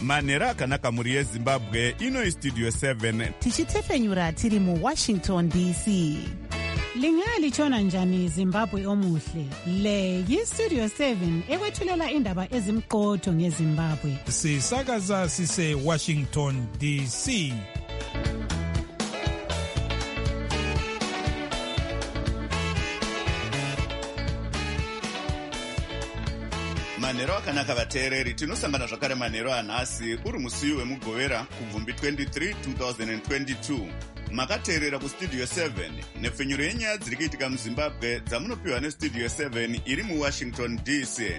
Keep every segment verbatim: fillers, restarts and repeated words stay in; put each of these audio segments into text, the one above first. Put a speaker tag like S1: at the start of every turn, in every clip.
S1: manhero akanaka mhuri yezimbabwe. Ino Studio seven
S2: tichitefenyura tiri muWashington D C.
S3: Lingalitshona njani Zimbabwe omuhle? Le yiStudio seven ekwethulela indaba ezimqotho ngeZimbabwe.
S4: Sisakaza sise Washington D C.
S1: manhero akanaka vateereri, tinosangana zvakare manhero anhasi uri musi wemugovera kubvumbi twenty-three twenty twenty-two. Makateerera kuStudio seven nepfenyuro yenyaya dziri kuitika muZimbabwe dzamunopiwa neStudio seven iri muWashington D C.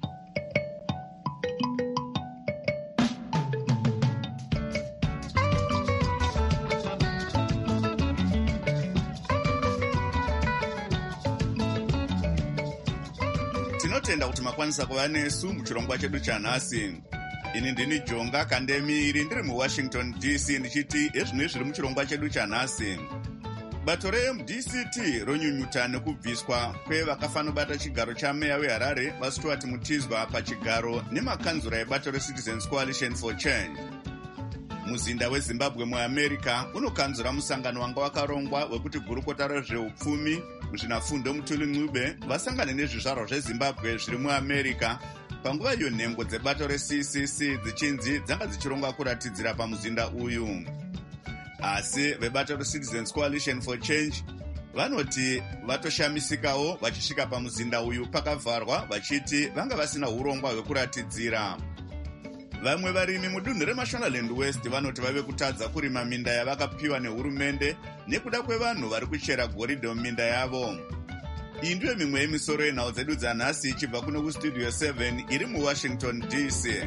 S1: Tinotenda kuti makwanisa kuva nesu muchirongwa chedu chanhasi. Ini ndini Jonga Kandemiiri ndiri muWashington D C ndichiti ezvino zviri muchirongwa chedu chanhasi. Bato reM D C T ronyunyuta nekubviswa kwevakafanobata chigaro chameya weHarare vaStuart Mutizwa pachigaro nemakanzura ebato reCitizens Coalition for Change. Muzinda weZimbabwe muAmerica unokanzura musangano wanga wakarongwa wekuti gurukota rezveupfumi muzvinafundo Mutuli Ncube vasangane nezvizvarwa zveZimbabwe zviri muAmerica panguva iyo nhengo dzebato reC C C dzichinzi dzanga dzichironga kuratidzira pamuzinda uyu. Asi vebato reCitizens Coalition for Change vanoti vatoshamisikawo vachisvika pamuzinda uyu pakavharwa vachiti vanga vasina urongwa hwekuratidzira. Vamwe varimi mudunhu reMashonaland West vanoti vave kutadza kurima minda yavakapiwa nehurumende nekuda kwevanhu vari kuchera goridhe muminda yavo. Iyi ndiyo mimwe yemisoro yenhau dzedu dzanhasi ichibva kuno kuStudio seven iri muWashington D C.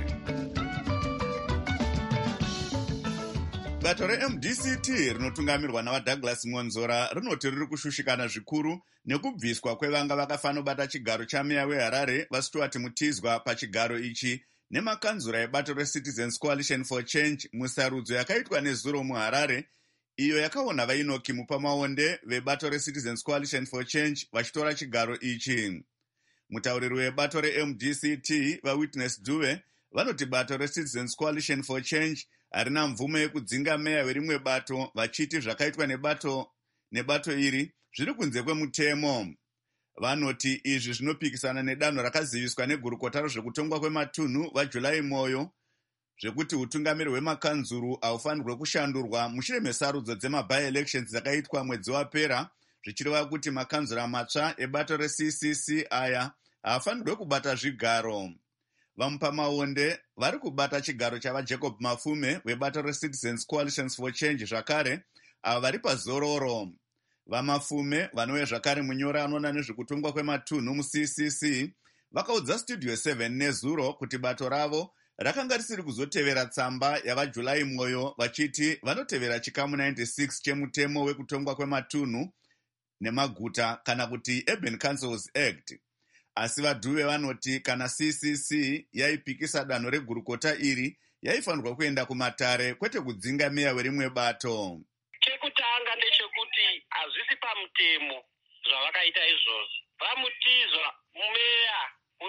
S1: Bato reM D C T rinotungamirwa navaDouglas Ngonzora rinoti riri kushushikana zvikuru nekubviswa kwevanga vakafanobata chigaro chameya weHarare vaStuart Mutizwa pachigaro ichi nemakanzura ebato reCitizens Coalition for Change musarudzo yakaitwa nezuro muHarare, iyo yakaona vainoki mupamaonde vebato reCitizens Coalition for Change vachitora chigaro ichi. Mutauriri webato reM D C T vaWitness Dube vanoti bato reCitizens Coalition for Change harina mvume yekudzinga meya werimwe bato, vachiti zvakaitwa nebato nebato iri zviri kunze kwemutemo. Vanoti izvi zvinopikisana nedanho rakaziviswa negurukota rezvekutongwa kwematunhu vaJulai Moyo zvekuti utungamiri hwemakanzuru haufanirwe kushandurwa mushure mesarudzo dzema-by-elections dzakaitwa mwedzi wapera, zvichireva kuti makanzura matsva ebato reC C C aya haafanirwe kubata zvigaro. Vamupamaonde vari kubata chigaro chavaJacob Mafume webato reCitizens Coalition for Change zvakare ava vari pazororo. Vamafume vanouya zvakare munyora anoona nezvekutongwa kwematunhu muC C C vakaudza Studio seven nezuro kuti bato ravo rakanga risiri kuzotevera tsamba yavaJulai Moyo vachiti vanotevera chikamu ninety-six chemutemo wekutongwa kwematunhu nemaguta kana kuti Urban Councils Act. Asi vaDhuve vanoti kana C C C yaipikisa danho regurukota iri yaifanirwa kuenda kumatare kwete kudzinga meya werimwe bato.
S5: Chekutanga ndechekuti hazvisi pamutemo zvavakaita izvozvo. Vamutizwa meya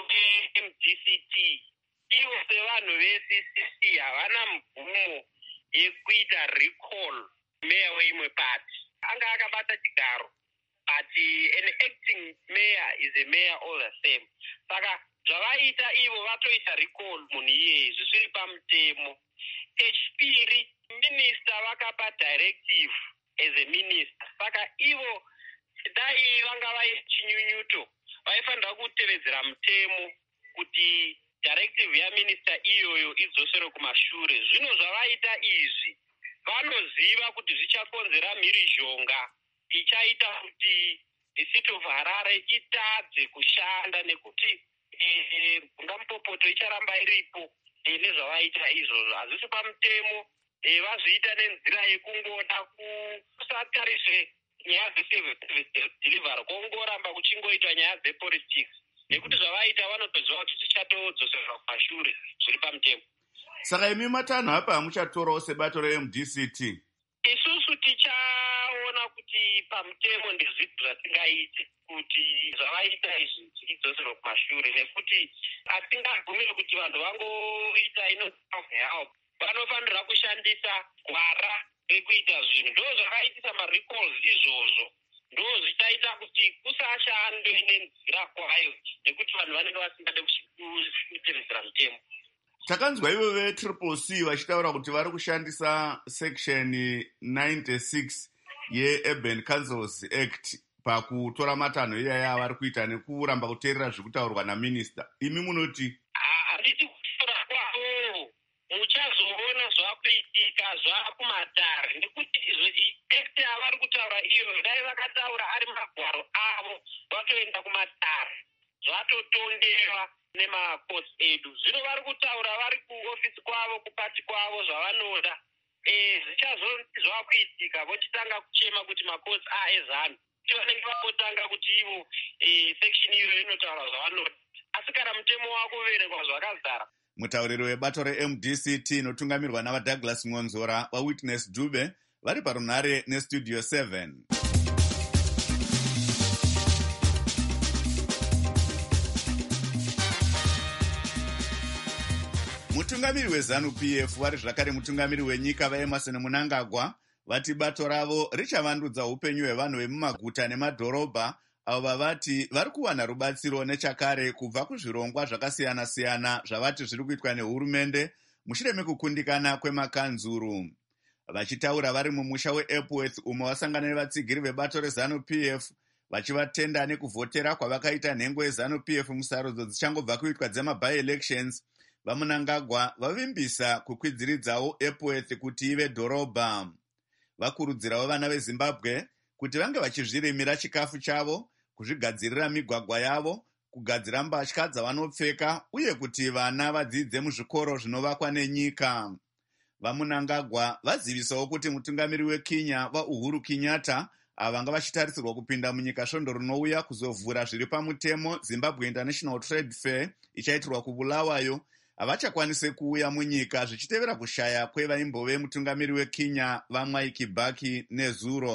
S5: weM D C T ivo sevanhu veC C C havana mvumo yekuita recall meya weimwe pati. Anga akabata chigaro but an acting mayor is a mayor all the same. Saka zvavaita ivo vatoita recall munhu iyeye zvisiri pamutemo. Chechipiri, minister vakapa directive as a minister. Saka ivo dai vanga vaichinyunyuto vaifanira kutevedzera mutemo kuti directive yaminister iyoyo idzosere kumashure. Zvino zvavaita izvi vanoziva kuti zvichakonzera mhirizhonga ichaita kuti City of Harare itadze kushanda nekuti bungamupopoto icharamba iripo. Nezvavaita izvozvo hazvisi pamutemo, vazviita nenzira yekungoda kusatarise nyaya dzeservice delivery kongoramba kuchingoitwa nyaya dzepolitics nekuti zvavaita vanotoziva kuti zvichatodzosera kumashure zviri pamutemo.
S1: Saka imi matanho apa hamuchatorawo sebato reM D C T?
S5: Isusu tichaona tichiona kuti pamutemo ndezvipi zvatingaite kuti zvavaita izvi zvichidzoserwa kumashure, nekuti hatingabvumiri kuti vanhu vangoita ino self-help. Vanofanirwa kushandisa gwara rekuita zvinhu. Ndo zvakaitisa marecalls izvozvo. Ndo zvichaita kuti kusashande nenzira kwayo, nekuti vanhu vanenge vasingade kutevedzera mutemo.
S1: Takanzwa ivo ve-Triple C vachitaura kuti vari kushandisa section ninety-six ye-Urban Councils Act pakutora matanho iyaya avari kuita nekuramba kuteerera zviri kutaurwa naminista. Imi munoti?
S5: Handiti kutora kwavo muchazoona zvakuitika zvakumatare, nekuti act avari kutaura iyo dai vakataura ari magwaro avo vatoenda kumatare zvatotondewa nemacourts edu. Zvino vari kutaura vari kuofisi kwavo, kupati kwavo zvavanoda. Zvichazonzi zvakuitika vochitanga kuchema kuti macourts aezano, kuti vanenge vakotanga kuti ivo section iyo inotaura zvavanoda, asi kana mutemo wako uverengwa zvakazara.
S1: Mutauriri webato re-M D C T inotungamirwa navaDouglas Ngonzora vaWitness Dube vari parunhare nestudio seven. Mutungamiri weZanu-P F vari zvakare mutungamiri wenyika vaEmerson Mnangagwa vati bato ravo richavandudza upenyu hwevanhu vemumaguta nemadhorobha avo vavati vari kuwana rubatsiro nechakare kubva kuzvirongwa zvakasiyana-siyana zvavati zviri kuitwa nehurumende mushure mekukundikana kwemakanzuru. Vachitaura vari mumusha weEpworth umo vasangana nevatsigiri vebato reZanu-P F vachivatenda nekuvhotera kwavakaita nhengo yeZanu-P F musarudzo dzichangobva kuitwa dzema-by-elections, vaMnangagwa vavimbisa kukwidziridzawo Epworth kuti ive dhorobha. Vakurudzirawo vana veZimbabwe kuti vange vachizvirimira chikafu chavo, kuzvigadzirira migwagwa yavo, kugadzira mbatya dzavanopfeka uye kuti vana vadzidze muzvikoro zvinovakwa nenyika. VaMnangagwa vazivisawo kuti mutungamiri weKenya vaUhuru Kenyatta ava vanga vachitarisirwa kupinda munyika svondo rinouya kuzovhura zviri pamutemo Zimbabwe International Trade Fair ichaitirwa kuBulawayo havachakwanise kuuya munyika zvichitevera kushaya kwevaimbove mutungamiri weKenya vaMwai Kibaki neZuro.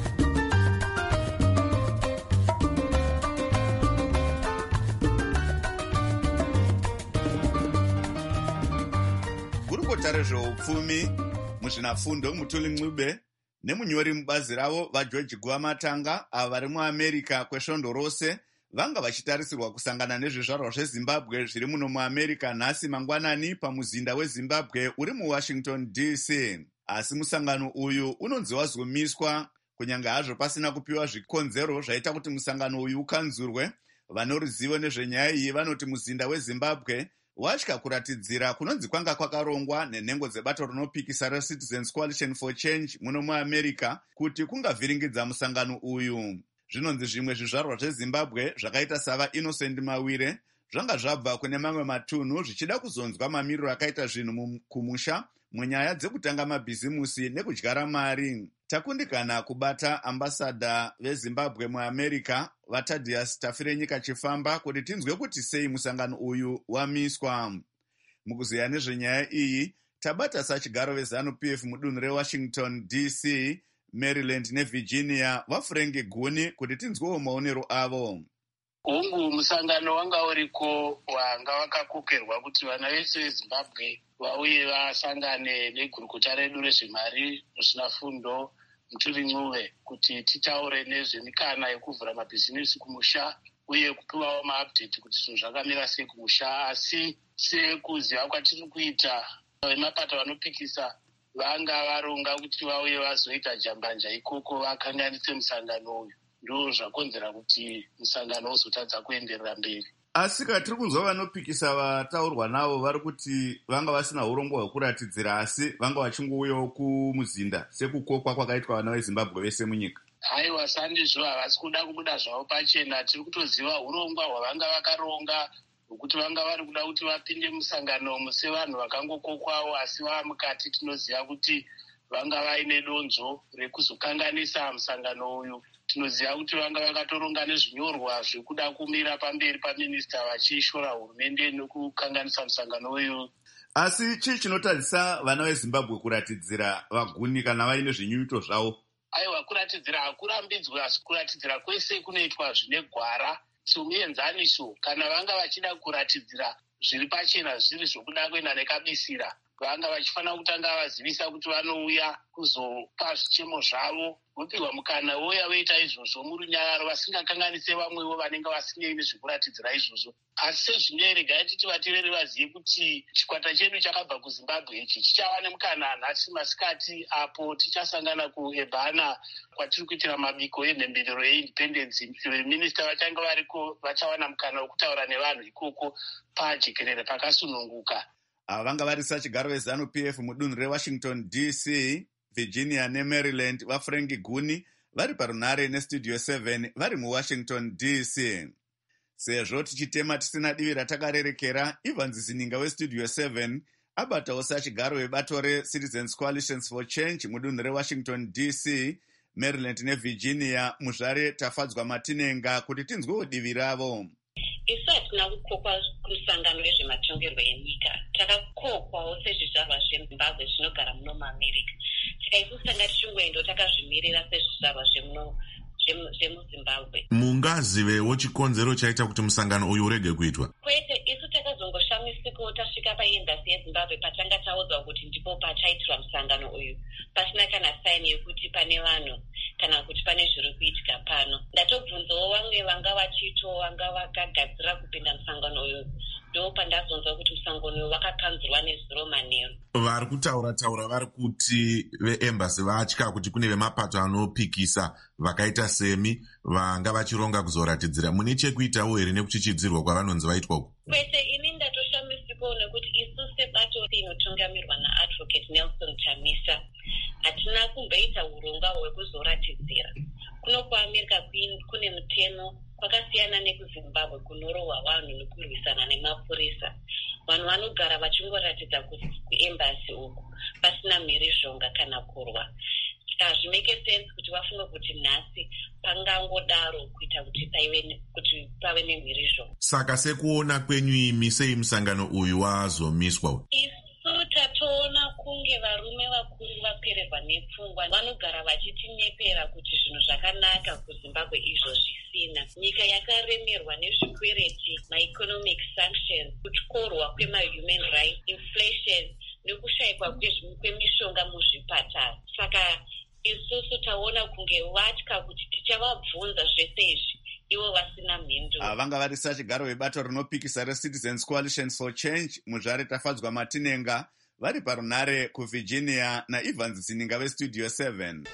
S1: Gurukota rezveupfumi muzvinafundo Mutuli Ncube nemunyori mubazi ravo vaGeorge Guamatanga ava vari muAmerica kwesvondo rose vanga vachitarisirwa kusangana nezvizvarwa zveZimbabwe zviri muno muAmerica nhasi mangwanani pamuzinda weZimbabwe uri muWashington D C. Asi musangano uyu unonzi wazomiswa kunyange hazvo pasina kupiwa zvikonzero zvaita kuti musangano uyu ukanzurwe. Vane ruzivo nezvenyaya iyi vanoti muzinda weZimbabwe watya kuratidzira kunonzi kwanga kwakarongwa nenhengo dzebato rinopikisa reCitizens Coalition for Change muno muAmerica kuti kungavhiringidza musangano uyu. Zvinonzi zvimwe zvizvarwa zveZimbabwe zvakaita sava Innocent Mawire zvanga zvabva kune mamwe matunhu zvichida kuzonzwa mamiriro akaita zvinhu kumusha munyaya dzekutanga mabhizimusi nekudyara mari. Takundikana kubata ambasadha veZimbabwe muAmerica vaThaddeus Tafirenyika Chifamba kuti tinzwe kuti sei musangano uyu wamiswa. Mukuziya nezvenyaya iyi tabata sachigaro veZanu-P F mudunhu reWashington D C, Maryland neVirginia vaFrengi Guni kuti tinzwewo maonero avo.
S6: Hungu musangano wanga uriko wanga wakakokerwa kuti vana vese veZimbabwe vauye vasangane negurukota redu rezvemari muzvinafundo Mutuli Ncube kuti titaure nezvemikana yekuvhura mabhizimusi kumusha uye kupiwawo maupdate kuti zvinhu zvakamira sei kumusha. Asi sekuziva kwatiri kuita vemapato vanopikisa vanga varonga kuti vauye vazoita jambanja ikoko vakanganise musangano uyu, ndo zvakonzera kuti musangano uzotadza kuenderera mberi.
S1: Asi katiri kunzwa vanopikisa vataurwa navo vari kuti vanga vasina urongwa hwekuratidzira asi vanga vachingouyawo kumuzinda sekukokwa kwakaitwa vana veZimbabwe vese munyika.
S6: Haiwa, sandizvo havasi kuda kubuda zvavo pachena. Tiri kutoziva urongwa hwavanga vakaronga hwekuti vanga vari kuda kuti vapinde musangano muse vanhu vakangokokwawo, asi vava mukati tinoziva kuti vanga vaine donzo rekuzokanganisa musangano uyu. Tinoziva kuti vanga vakatoronga nezvinyorwa zvekuda kumira pamberi paminista vachishora hurumende nekukanganisa musangano uyu.
S1: Asi chii chinotadzisa vana veZimbabwe kuratidzira vaguni kana vaine zvinyunyuto zvavo?
S6: aiwa kuratidzira hakurambidzwe, asi kuratidzira kwese kunoitwa zvine gwara somuenzaniso. Kana vanga vachida kuratidzira zviri pachena zviri zvokuda kuenda nekabisira, vanga vachifanira kutanga vazivisa kuti vanouya kuzopa zvichemo zvavo, vopihwa mukana voya voita izvozvo murunyararo, vasingakanganise vamwewo vanenge vasinei nezvekuratidzira izvozvo. Asi sezvino regai titi vateereri vazive kuti chikwata chedu chakabva kuZimbabwe ichi chichava nemukana nhasi masikati apo tichasangana kuEbhana kwatiri kuitira mabiko enhemberero yeindependence. Veminista vachange variko vachawana mukana wokutaura nevanhu ikoko pajekerere pakasununguka.
S1: Ava vanga vari sachigaro vezanu P F mudunhu reWashington D C, Virginia neMaryland vaFrank Guni vari parunhare neStudio seven vari muWashington D C. Sezvo tichitema tisina divi ratakarerekera, Evans Zininga weStudio seven abatawo sachigaro vebato reCitizens Coalitions for Change mudunhu reWashington D C, Maryland neVirginia. Muzvare tafadzwa Matinenga kuti tinzwewo divi ravo.
S7: Isu hatina kukokwa kumusangano wezvematongerwo enyika, takakokwawo sezvizvarwa zveZimbabwe zvinogara muno muAmerica. Saka isu tanga tichingwendo takazvimirira sezvizvarwa zvemuno zvemuZimbabwe.
S8: Mungazivewo chikonzero chaita kuti musangano uyu urege kuitwa?
S7: Kwete, isu takazongoshamisikawo tasvika paembasi yeZimbabwe patanga taudzwa kuti ndipo pachaitirwa musangano uyu, pasina kana saini yekuti pane vanhu kana kuti pane zviri kuitika pano. Ndatobvunzawo vamwe vanga vachito vanga vakagadzira kupinda musangano uyu, ndo pandazonzwa kuti musangano uyu wakakanzurwa nezuro manheru.
S8: Vari kutaura taura vari kuti veembasi vatya kuti kune vemapato anopikisa vakaita semi vanga vachironga kuzoratidzira. Mune chekuitawo here nekuchichidzirwa kwavanonzi vaitwa uku?
S7: Kwete, ini ndatoshamisikawo nekuti isu sebato inotungamirwa naadvocate Nelson Chamisa hatina kumboita urongwa hwekuzoratidzira. Kuno kuAmerica kune mutemo kwakasiyana nekuZimbabwe kunorohwa vanhu nekurwisana nemapurisa. Vanhu vanogara vachingoratidza kuembasi uku pasina mhirizhonga kana kurwa. Hazvimeke sense kuti vafunge kuti nhasi pangangodaro kuita kuti paive kuti pave nemhirizhonga.
S8: Saka sekuona kwenyu imi sei musangano uyu wazomiswa?
S7: Isu tatoona kunge varume vakuru vapererwa nepfungwa vanogara vachitinyepera kuti zvinhu zvakanaka kuZimbabwe izvo zvisina. Nyika yakaremerwa nezvikwereti, ma-economic sanctions, kutyorwa kwema-human rights, inflation nekushayikwa kwemishonga muzvipatara. Saka isusu taona kunge vatya kuti tichavabvunza zvese izvi ivo vasina mhindu.
S1: Vanga vari sachigaro vebato rinopikisa reCitizens Coalitions for Change. Muzvare tafadzwa Matinenga vari parunhare kuVirginia naEvans Zininga veStudio seven.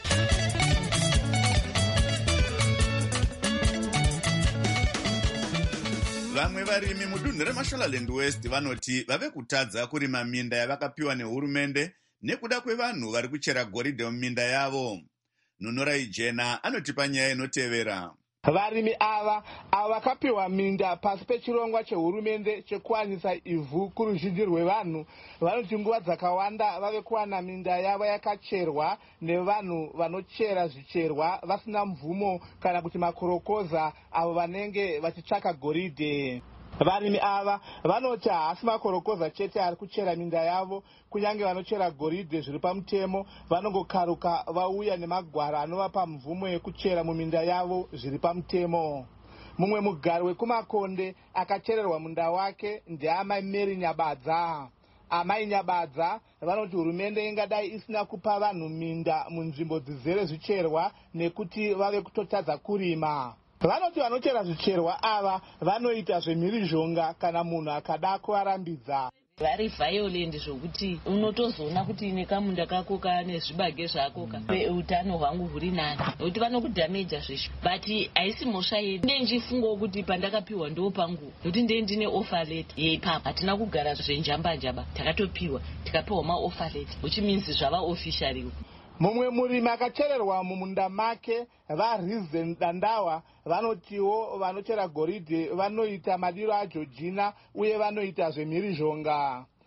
S1: Vamwe varimi mudunhu reMashonaland West vanoti vave kutadza kurima minda yavakapiwa nehurumende nekuda kwevanhu vari kuchera goridhe muminda yavo. Nunorai Jena anotipa nyaya inotevera.
S9: Varimi ava ava vakapiwa minda pasi pechirongwa chehurumende chekuwanisa ivhu kuruzhinji rwevanhu vanoti nguva dzakawanda vave kuwana minda yavo yakacherwa nevanhu vanochera zvicherwa vasina mvumo kana kuti makorokoza avo vanenge vachitsvaka goridhe. Varimi ava vanoti haasi makorokoza chete ari kuchera minda yavo, kunyange vanochera goridhe zviri pamutemo vanongokaruka vauya nemagwara anovapa mvumo yekuchera muminda yavo zviri pamutemo. Mumwe mugari wekumakonde akachererwa munda wake ndiamai Mary Nyabadza. Amai Nyabadza vanoti hurumende ingadai isina kupa vanhu minda munzvimbo dzizere zvicherwa nekuti vave kutotadza kurima. Vanoti vanochera zvicherwa ava vanoita zvemhirizhonga kana munhu akada kuvarambidza.
S10: Vari violent zvokuti unotozoona kuti nekamunda kako kane zvibage zvako utano hwangu huri nani nokuti vanokudhameja zvesho. But haisi mhosva yedu. Ndenjifungawo kuti pandakapiwa ndo pangu nokuti ndee ndine offer letter yeipapa. Hatina kugara zvenjamba njamba, takatopiwa tikapiwa maoffer letter which means zvava officially.
S9: Mumwe murimi akachererwa mumunda make vaRizen Dandawa vanotiwo vanochera goridhe vanoita madiro aJorgina uye vanoita zvemhirizhonga.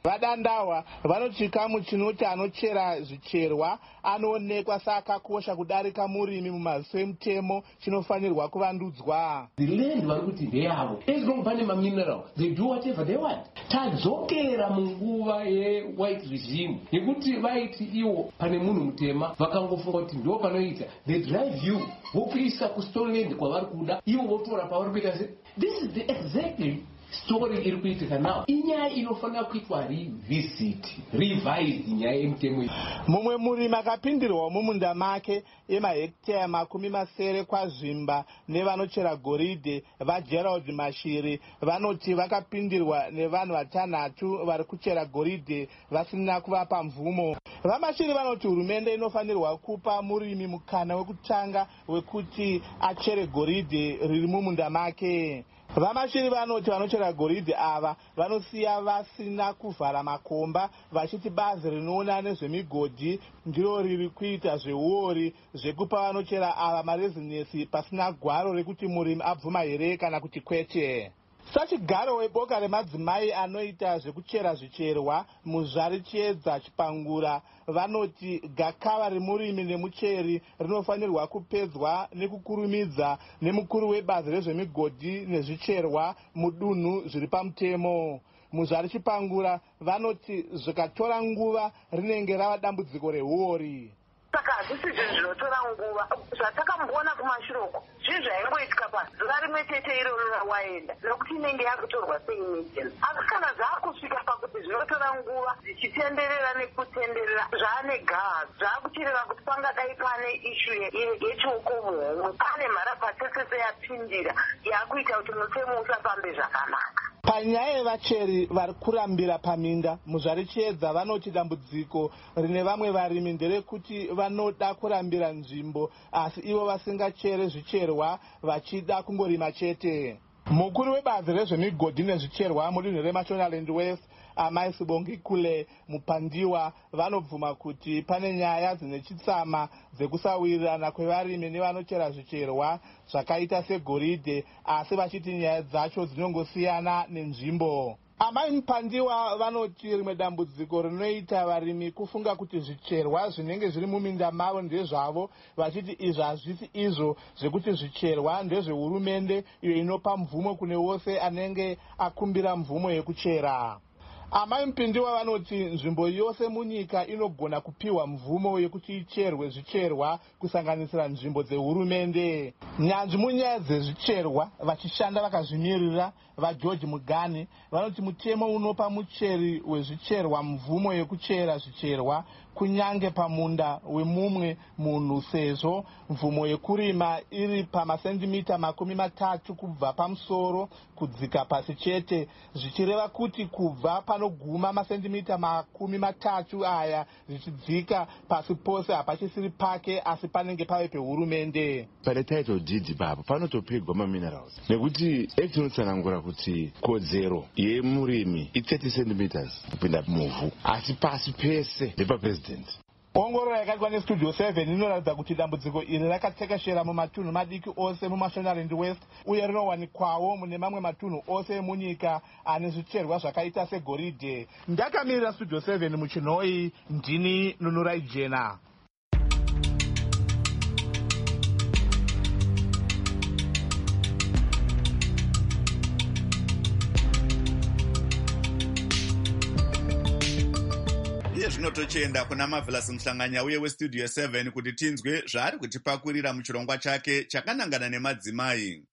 S9: Vadandawa vanoti chikamu chinoti anochera zvicherwa anoonekwa sakakosha kudarika murimi mumaziso emutemo chinofanirwa kuvandudzwa.
S11: The land vari kuti ndeyavo. As long pane mamineral, they do whatever they want. Tadzokera munguva ye-white regime yekuti vaiti iwo pane munhu mutema vakangofunga kuti ndo panoita. They drive you vokuisa kustoreland kwavari kuda ivo votora pavari kuita se. This is the exactly story iri kuitika nawo. Inyaya inofanira kuitwa revisit, revised nyaya yemutemo.
S9: Mumwe murimi akapindirwa mumunda make emahekitaya makumi masere kwazvimba nevanochera goridhe vaGerald Mashiri vanoti vakapindirwa nevanhu vatanhatu vari kuchera goridhe vasina kuvapa mvumo. VaMashiri vanoti hurumende inofanirwa kupa murimi mukana wekutanga wekuti achere goridhe riri mumunda make. VaMashiri vanoti vanochera goridhe ava vanosiya vasina kuvhara makomba vachiti bazi rinoona nezvemigodhi ndiro riri kuita zveuori zvekupa vanochera ava marezinesi pasina gwaro rekuti murimi abvuma here kana kuti kwete. Sachigaro weboka remadzimai anoita zvekuchera zvicherwa muzvari Chiedza Chipangura vanoti gakava remurimi nemucheri rinofanirwa kupedzwa nekukurumidza nemukuru webazi rezvemigodhi nezvicherwa mudunhu zviri pamutemo. Muzvari Chipangura vanoti zvikatora nguva rinenge rava dambudziko reuori.
S12: Saka hazvisi zvinhu zvinotora nguva zvatakamboona kumashiroko zvinhu zvaingoitika pasi zuva rimwe chete iroro rawaenda nekuti inenge yakutorwa seemergency. Asi kana zvaakusvika pakuti zvinotora nguva zvichitenderera nekutenderera zvaane gaha zvaakuchireva kuti pangadai pane ishu yechoko muhomwe pane mharapatesese yapindira yakuita kuti mutemo usafambe zvakanaka.
S9: Panyaya yevacheri vari kurambira paminda muzvari Chiedza vanoti dambudziko rine vamwe varimi nderekuti vanoda kurambira nzvimbo asi ivo vasingachere zvicherwa vachida kungorima chete. Mukuru webazi rezvemigodhi nezvicherwa mudunhu reMashonaland West Amai Sibongikule Mupandiwa vanobvuma kuti pane nyaya dzine chitsama dzekusawirirana kwevarimi nevanochera zvicherwa zvakaita segoridhe asi vachiti nyaya dzacho dzinongosiyana nenzvimbo. Amai Mupandiwa vanoti rimwe dambudziko rinoita varimi kufunga kuti zvicherwa zvinenge zviri muminda mavo ndezvavo vachiti izvi hazvisi izvo zvekuti zvicherwa ndezvehurumende iyo inopa mvumo kune wose anenge akumbira mvumo yekuchera. Amai Mupandiwa vanoti nzvimbo yose munyika inogona kupiwa mvumo yekuti icherwe zvicherwa kusanganisira nzvimbo dzehurumende. Nyanzvi munyaya dzezvicherwa vachishanda vakazvimirira vaGeorge Mugani vanoti mutemo unopa mucheri wezvicherwa mvumo yekuchera zvicherwa kunyange pamunda wemumwe munhu sezvo mvumo yekurima iri pamasendimita makumi matatu kubva pamusoro kudzika pasi chete zvichireva kuti kubva panoguma masendimita makumi matatu aya zvichidzika pasi pose hapachisiri pake asi panenge pave pehurumende.
S13: Pane title deed baba panotopigwa maminerals nekuti act inotsanangura kuti kodzero yemurimi i30 centimeters kupinda muvhu asi pasi pese ndepapresident.
S9: Ongororo yakaitwa nestudio seven inoratidza kuti dambudziko iri rakatekeshera mumatunhu madiki ose muMashonaland West uye rinowanikwawo mune mamwe matunhu ose munyika ane zvicherwa zvakaita segoridhe. Ndakamirira studio seven muchinhoi ndini Nunurai Jena.
S1: Zvino tochienda kuna Marvelous Muhlanganya uye westudio seven kuti tinzwe zvaari kutipakurira muchirongwa chake chakanangana nemadzimai.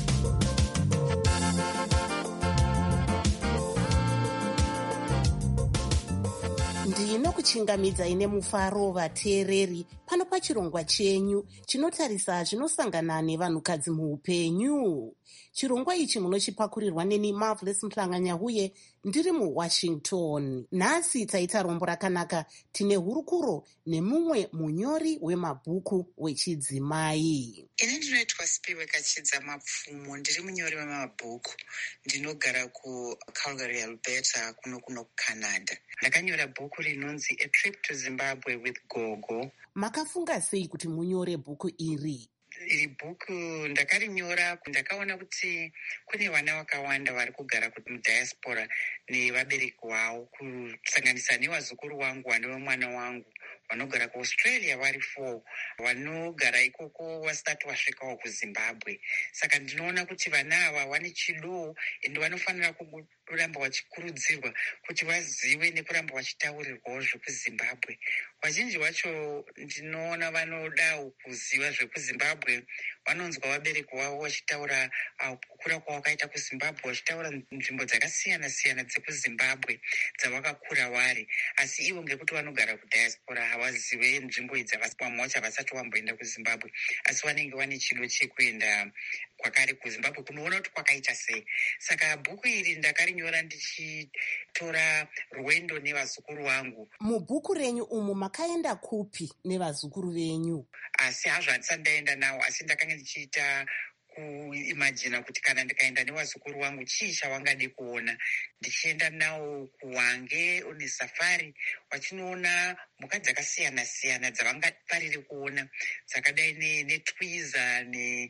S2: ndinokuchingamidzai nemufaro vateereri pano pachirongwa chenyu chinotarisa zvinosangana nevanhukadzi muupenyu. Chirongwa ichi munochipakurirwa neni Marvelous Muhlanganya uye ndiri muWashington. Nhasi taita rombo rakanaka, tine hurukuro nemumwe munyori wemabhuku wechidzimai.
S14: Ini ndinoitwa Spiwe Kachidza Mapfumo, ndiri munyori wemabhuku. Ndinogara kuCalgary, Alberta, kuno kuno kuCanada. Ndakanyora bhuku rinonzi A Trip to Zimbabwe with Gogo.
S2: Makafunga sei kuti munyore bhuku iri?
S14: iri bhuku ndakarinyora ndakaona kuti kune vana vakawanda vari kugara mudiaspora nevabereki wavo, kusanganisa nevazukuru wangu vanova mwana wangu vanogara kuaustralia vari four, vanogara ikoko vasati vasvikawo kuzimbabwe. Saka ndinoona kuti vana ava vane chido ende vanofanira kuramba vachikurudzirwa kuti vazive nekuramba vachitaurirwawo zvekuzimbabwe. Vazhinji vacho ndinoona vanodawo kuziva zvekuzimbabwe, vanonzwa vabereki vavo vachitaura kukura kwavakaita kuzimbabwe, vachitaura nzvimbo dzakasiyana siyana dzekuzimbabwe dzavakakura vari, asi ivo ngekuti vanogara kudiaspora havazive nzvimbo idzi, vamwe vacho havasati vamboenda kuzimbabwe, asi vanenge vane chido chekuenda kwakare kuzimbabwe kunoona kuti kwakaita sei. Saka bhuku iri ndakarinyora ndichitora rwendo nevazukuru vangu.
S2: Mubhuku renyu umu makaenda kupi nevazukuru venyu?
S14: Asi hazvo handisati ndaenda navo, asi ndakanga ndichiita kuimajina kuti kana ndikaenda nevazukuru vangu chii chavangade kuona. Ndichienda navo kuhwange nesafari, vachinoona mhuka dzakasiyana siyana dzavangafarire kuona, dzakadai netwiza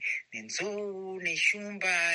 S14: nenzou neshumba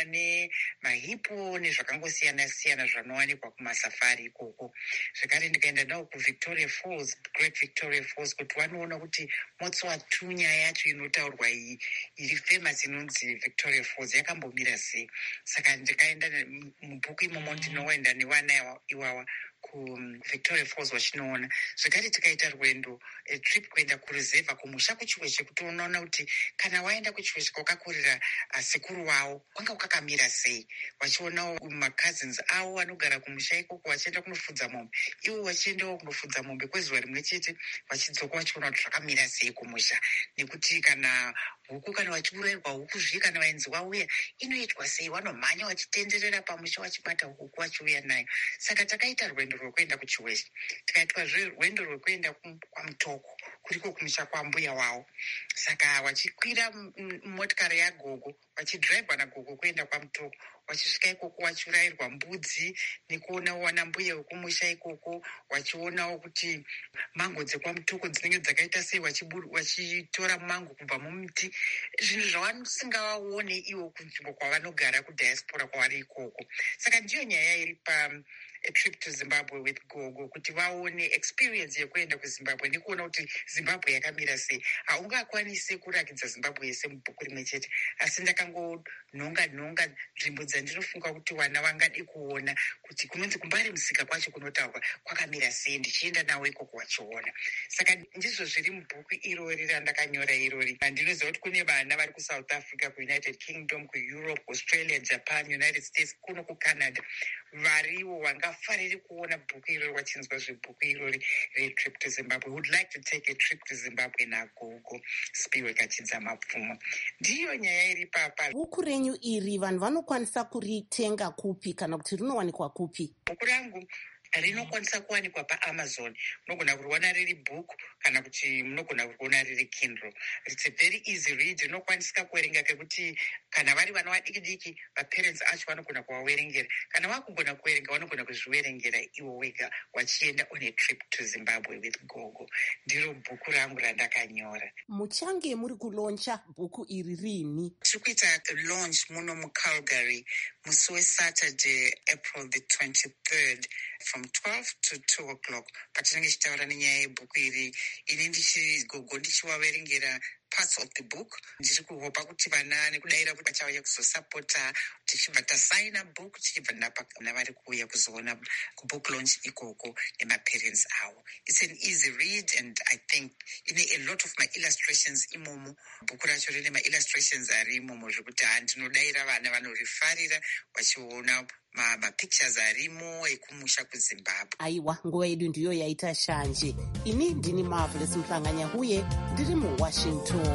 S14: nemahipo nezvakangosiyana siyana zvanowanikwa kumasafari ikoko. Zvekare ndikaenda navo kuVictoria Falls, Great Victoria Falls, kuti vanoona kuti Motswatunya yacho inotaurwa iyi iri famous inonzi Victoria Falls yakambomira sei. Saka ndikaenda mubhuku imomo ndinoenda nevana iwawa kuVictoria Falls vachinoona. Zvekare tikaita rwendo trip kuenda kurizevha kumusha kuchiweshe, kuti unoona kuti kana waenda kuchiweshe kwakakurira sekuru wavo kwanga kwakakamira sei, vachionawo macousins avo vanogara kumusha ikoko vachienda kunofudza mombe, ivo vachiendawo kunofudza mombe kwezuva rimwe chete, vachidzoka vachiona kuti zvakamira sei kumusha, nekuti kana huku kana vachiurayirwa huku zviye kana vaenzi vauya inoitwa sei, vanomhanya vachitenderera pamusha vachibata huku vachiuya nayo. Saka takaita rwendo rwekuenda kuchiweshe, tikaitwazve rwendo rwekuenda kwaMutoko kuriko kumusha kwambuya wavo. Saka vachikwira motikari yagogo, vachidhiraivwa nagogo kuenda kwaMutoko, vachisvika ikoko vachiurayirwa mbudzi nekuonawo wana mbuya wekumusha ikoko, vachionawo kuti mango dzekwaMutoko dzinenge dzakaita sei, vachitora mango kubva mumiti, zvinhu zvavasingawaone ivo kunzvimbo kwavanogara kudiaspora kwavari ikoko. Saka ndiyo nyaya iri pa A Trip to Zimbabwe with Gogo, kuti vaone experience yekuenda kuZimbabwe nekuona kuti Zimbabwe yakamira sei. Haungakwanisi kurakidza Zimbabwe yese mubhuku rimwe chete, asi ndakangonhonga nhonga nzvimbo dzandinofunga kuti vana vangade kuona, kuti kunonzi kumbari musika kwacho kunotaurwa kwakamira sei, ndichienda nawo ikoko vachiona. Saka ndizvo zviri mubhuku irori randakanyora irori. Ndinoziva kuti kune vana vari kuSouth Africa, kuUnited Kingdom, kuEurope, Australia, Japan, United States, kuno kuCanada, variwo vangafariri kuona bhuku irori, vachinzwa zvebhuku irori reTrip to Zimbabwe, would like to take a trip to Zimbabwe naGogo Spiwe Kachidza Mapfumo. Ndiyo nyaya iri papa.
S2: Bhuku renyu iri vanhu vanokwanisa kuritenga kupi kana kuti rinowanikwa kupi?
S14: Bhuku rangu rinokwanisa kuwanikwa paAmazon. Munogona kuriona riri bhuku kana kuti munogona kuriona riri Kindle. It's a very easy read. Rinokwanisika kuverenga kekuti kana vari vana vadiki diki, vaparents acho vanogona kuvaverengera. Kana vakugona kuverenga vanogona kuzviverengera ivo wega vachienda on a trip to Zimbabwe with Gogo. Ndiro bhuku rangu randakanyora.
S2: Muchange muri kuloncha bhuku iri rini?
S14: Tiri kuita launch muno muCalgary musi weSaturday, April the twenty-third, from twelve to two o'clock. Patinenge tichitaura nenyaya yebhuku iri, ini ndichigogo ndichivaverengera parts of the book. Ndiri kuhopa kuti vana nekudayira kuti vachauya kuzosapota, tichibva tasaina book, tichibva navari kuuya kuzoona kubook launch ikoko nemaparents avo. It's an easy read, and I think ine a lot of my illustrations imomo. Bhuku racho rine maillustrations ari imomo zvekuti handinodayira vana vanorifarira vachiona mapictures arimo ekumusha kuZimbabwe.
S2: Aiwa, nguva yedu ndiyo yaita shanje. Ini ndini Marvelous Mhlanganya huye, ndiri muWashington.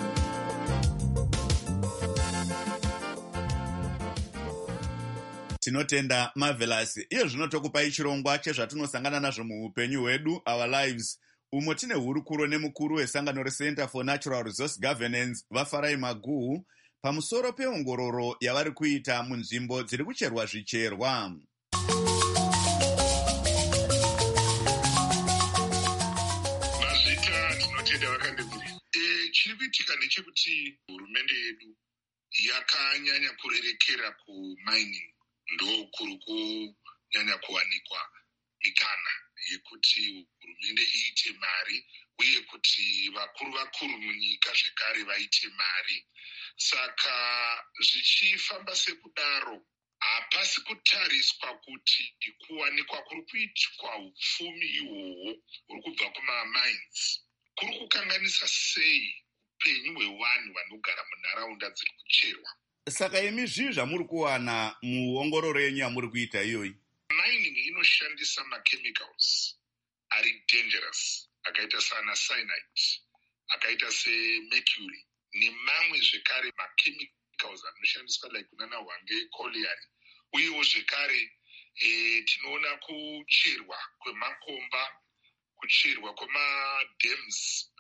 S1: Tinotenda Marvelous. Iyo zvinotokupai chirongwa chezvatinosangana nazvo muupenyu hwedu, Our Lives. Umo tine hurukuro nemukuru wesangano reCenter for Natural Resource Governance, Vafarai Maguhu, pamusoro peongororo yavari kuita munzvimbo dziri kucherwa zvicherwa.
S15: Mazita tinotenda vakandemire. chiri kuitika ndechekuti hurumende yedu yakanyanya kurerekera kumining, ndo kuri kunyanya kuwanikwa mikana yekuti hurumende iite mari uye kuti vakuru vakuru munyika zvekare vaite mari. Saka zvichifamba sekudaro, hapasi kutariswa kuti kuwanikwa kuri kuitwa upfumi ihwohwo huri kubva kumamines kuri kukanganisa sei upenyu hwevanhu vanogara munharaunda dziri kucherwa.
S1: Saka imi zvii zvamuri kuwana muongororo yenyu yamuri kuita iyoyi?
S15: Mining inoshandisa machemicals ari dangerous akaita sana cyanide, akaita semercury nemamwe zvekare machemicals anoshandiswa like kunana hwange colliery. Uyewo zvekare e, tinoona kucherwa kwemakomba, kucherwa kwemadams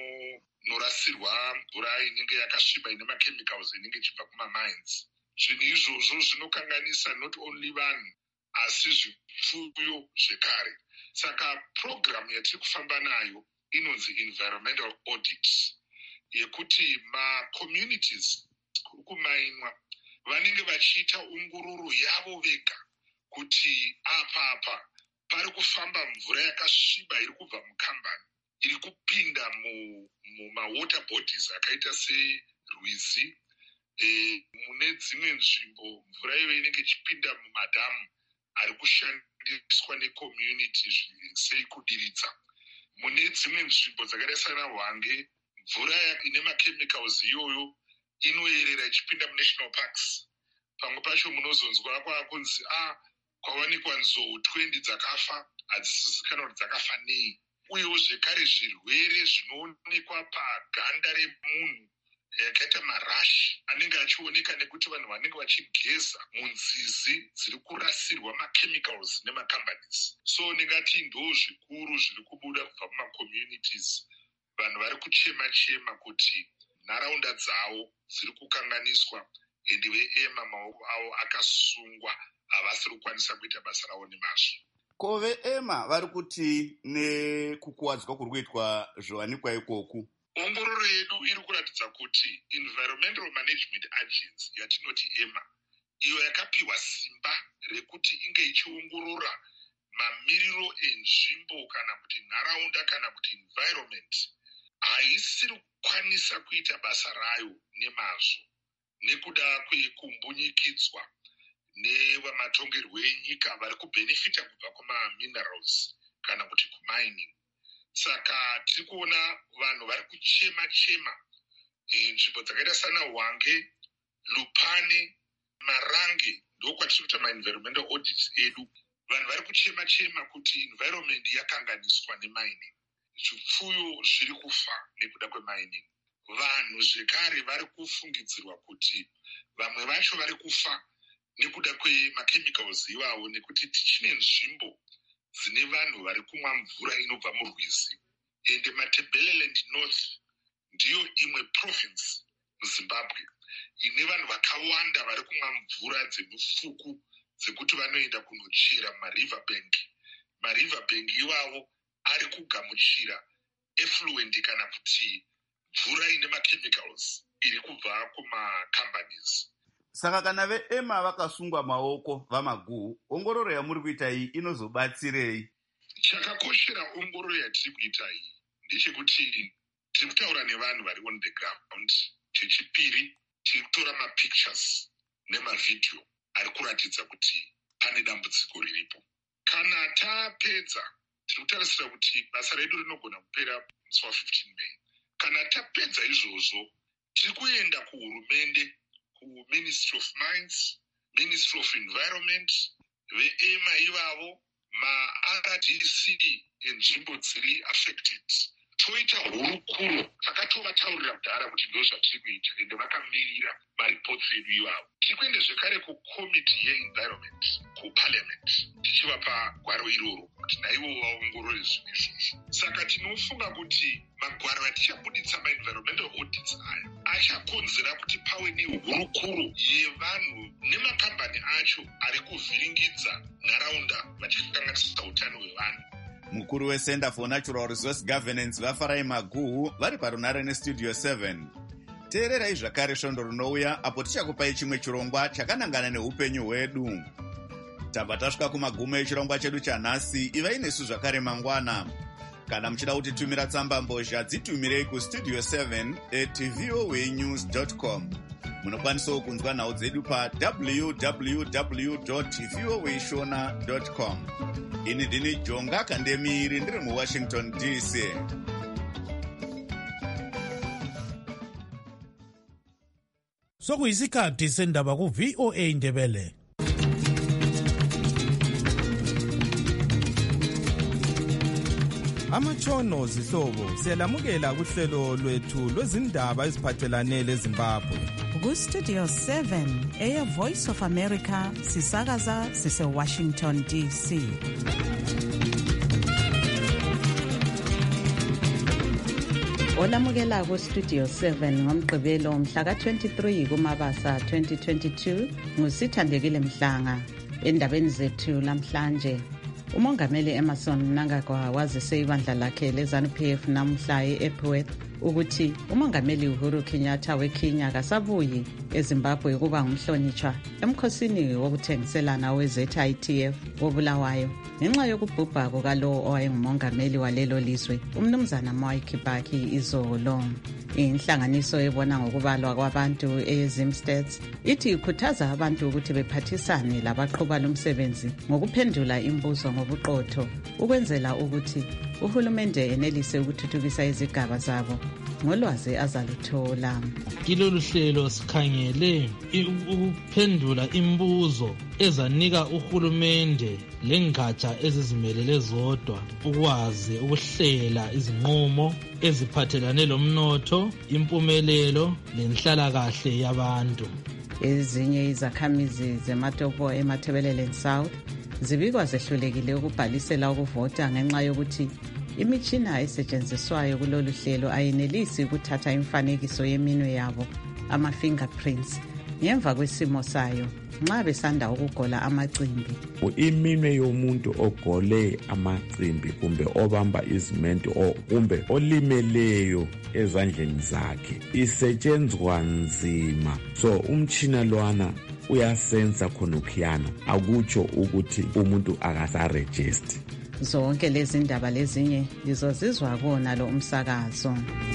S15: anorasirwa mvura inenge yakasviba ine machemicals inenge ichibva kumamines. Zvinhu izvozvo zvinokanganisa not only vanhu asi zvipfuyo zvekare. Saka program yatiri kufamba nayo inonzi environmental audit, yekuti macommunities kuri kumainwa vanenge vachiita ongororo yavo vega kuti apa apa pari kufamba mvura yakasviba iri kubva mukambani iri kupinda mumawater bodies akaita serwizi. E, mune dzimwe nzvimbo mvura iyo inenge ichipinda mumadhamu ari kushandiswa necommunity sei kudiridza. Mune dzimwe nzvimbo dzakaita sana hwange mvura ine machemicals iyoyo inoyerera ichipinda munational parks. Pamwe pacho munozonzwa kwakunzi a kwawanikwa nzou twenty dzakafa, hadzisizikanwa kuti dzakafa nei. Uyewo zvekare zvirwere zvinoonekwa paganda remunhu yakaita marashi anenge achioneka nekuti vanhu vanenge vachigeza munzizi dziri kurasirwa machemicals nemacompanies. So ndingati ndo zvikuru zviri kubuda kubva mumacommunities. Vanhu vari kuchema chema kuti nharaunda dzavo dziri kukanganiswa ende veema maoko avo akasungwa, havasi kukwanisa kuita basa ravo nemazvo.
S1: Ko veema vari kuti nekukuwadzwa kuri kuitwa zviwanikwa ikoku?
S15: Ongororo yedu iri kuratidza kuti Environmental Management Agency yatinoti ema, iyo yakapiwa simba rekuti inge ichiongorora mamiriro enzvimbo kana kuti nharaunda kana kuti environment, haisiri kukwanisa kuita basa rayo nemazvo nekuda kwekumbunyikidzwa nevamatongerwo enyika vari kubhenefita kubva kumaminerals kana kuti kumining. Saka tiri kuona vanhu vari kuchema chema nzvimbo dzakaita sana hwange, Lupane, Marange, ndokwatiri kuita ma-environmental audits edu. Vanhu vari kuchema chema kuti environment yakanganiswa nemining, zvipfuyo zviri kufa nekuda kwemining. Vanhu zvekare vari kufungidzirwa kuti vamwe vacho vari kufa nekuda kwemachemicals iwawo, nekuti tichine nzvimbo dzine vanhu vari kumwa mvura inobva murwizi. Ende Matabeleland North ndiyo imwe province muZimbabwe ine vanhu vakawanda vari kumwa mvura dzemufuku dzekuti vanoenda kunochera mariver bank. Mariver bank iwavo ari kugamuchira effluent kana kuti mvura ine machemicals iri kubva kumacompanies.
S1: Saka kana veema vakasungwa maoko vamaguhu, ongororo yamuri kuita iyi inozobatsirei?
S15: Chakakoshera ongororo yatiri kuita iyi ndechekuti tiri kutaura nevanhu vari on the ground. Chechipiri, tiri kutora mapictures nemavidhio ari kuratidza kuti pane dambudziko riripo. Kana tapedza, tiri kutarisira kuti basa redu rinogona kupera musi wa-fifteen May. Kana tapedza izvozvo, tiri kuenda kuhurumende, kuMinistry of Mines, Ministry of Environment, veema ivavo, ma-R D C enzvimbo dziri affected. Toita hurukuro, takatovatauririra kudhara kuti ndo zvatiri kuita, ende vakamirira maripotsi edu ivavo. Tiri kuenda zvekare kukomiti yeEnvironment, kuParliament, tichivapa gwaro iroro kuti naivo vaongorore zvinhu izvozvo. Saka tinofunga kuti magwaro atichabuditsa ma-environmental audits aya achakonzera kuti pave nehurukuro yevanhu nemakambani acho ari kuvhiringidza nharaunda vachikanganisa utano hwevanhu.
S1: mukuru weCenter for Natural Resource Governance vafarai maguhu vari parunare nestudio seven. Teererai zvakare svondo rinouya apo tichakupai chimwe chirongwa chakanangana neupenyu hwedu. Tabva tasvika kumagumo echirongwa chedu chanhasi. Ivai nesu zvakare mangwana. Kana muchida kutitumira tsamba mbozha dzitumirei kustudio seven at voa news dot com. Munokwanisawo kunzwa nhau dzedu pa w w w dot voa shona dot com. Ini ndini Jonga Kandemiri ndiri muWashington D C.
S4: Sokuyisikhathi sendaba ku V O A Ndebele. Amatshono zihlobo siyalamukela kuhlelo lwethu lwezindaba eziphathelane leZimbabwe.
S16: Ku-Studio seven, Air Voice of America, sisakaza sise-Washington D C. Olamukela ku-Studio seven ngomgqibelo mhla ka-twenty-three kuMabasa twenty twenty-two nguSithandekile Mhlanga. Endabeni zethu lamhlanje, umongameli Emmerson Mnangagwa wazise ibandla lakhe leZANU-P F namhla e-Epworth ukuthi umongameli Uhuru Kenyatta weKenya kasabuyi eZimbabwe kuba ngumhlonitshwa emkhosini wokuthengiselana we-Z I T F wobulawayo ngenxa yokubhubha kukalo owayengumongameli walelo lizwe umnumzana Mwai Kibaki izolo. Inhlanganiso ebona ngokubalwa kwabantu eZimstats ithi ikhuthaza abantu ukuthi bephathisane labaqhuba lomsebenzi ngokuphendula imibuzo ngobuqotho ukwenzela ukuthi uhulumende enelise ukuthuthukisa izigaba zabo ngolwazi azaluthola.
S17: Kilolu hlelo sikhangele ukuphendula imibuzo ezanika uhulumende lengatsha ezizimelele zodwa ukwazi ukuhlela izinqumo eziphathelane lomnotho, impumelelo lenhlalakahle yabantu.
S16: Ezinye izakhamizi zeMatopo eMatabeleland South zibikwa zehlulekile ukubhalisela ukuvota ngenxa yokuthi imitshina esetshenziswayo kulolu hlelo ayenelisi ukuthatha imifanekiso yeminwe yabo, ama-fingerprints, ngemva kwesimo sayo nxa besanda ukugola amacimbi.
S18: Iminwe yomuntu ogole amacimbi kumbe obamba izimenti kumbe olimeleyo ezandleni zakhe isetshenzwa nzima, so umtshina lwana uyasensa khonokhiyana akutsho ukuthi umuntu akasarejesti.
S16: Zonke lezi ndaba lezinye lizozizwa kona lo umsakazo.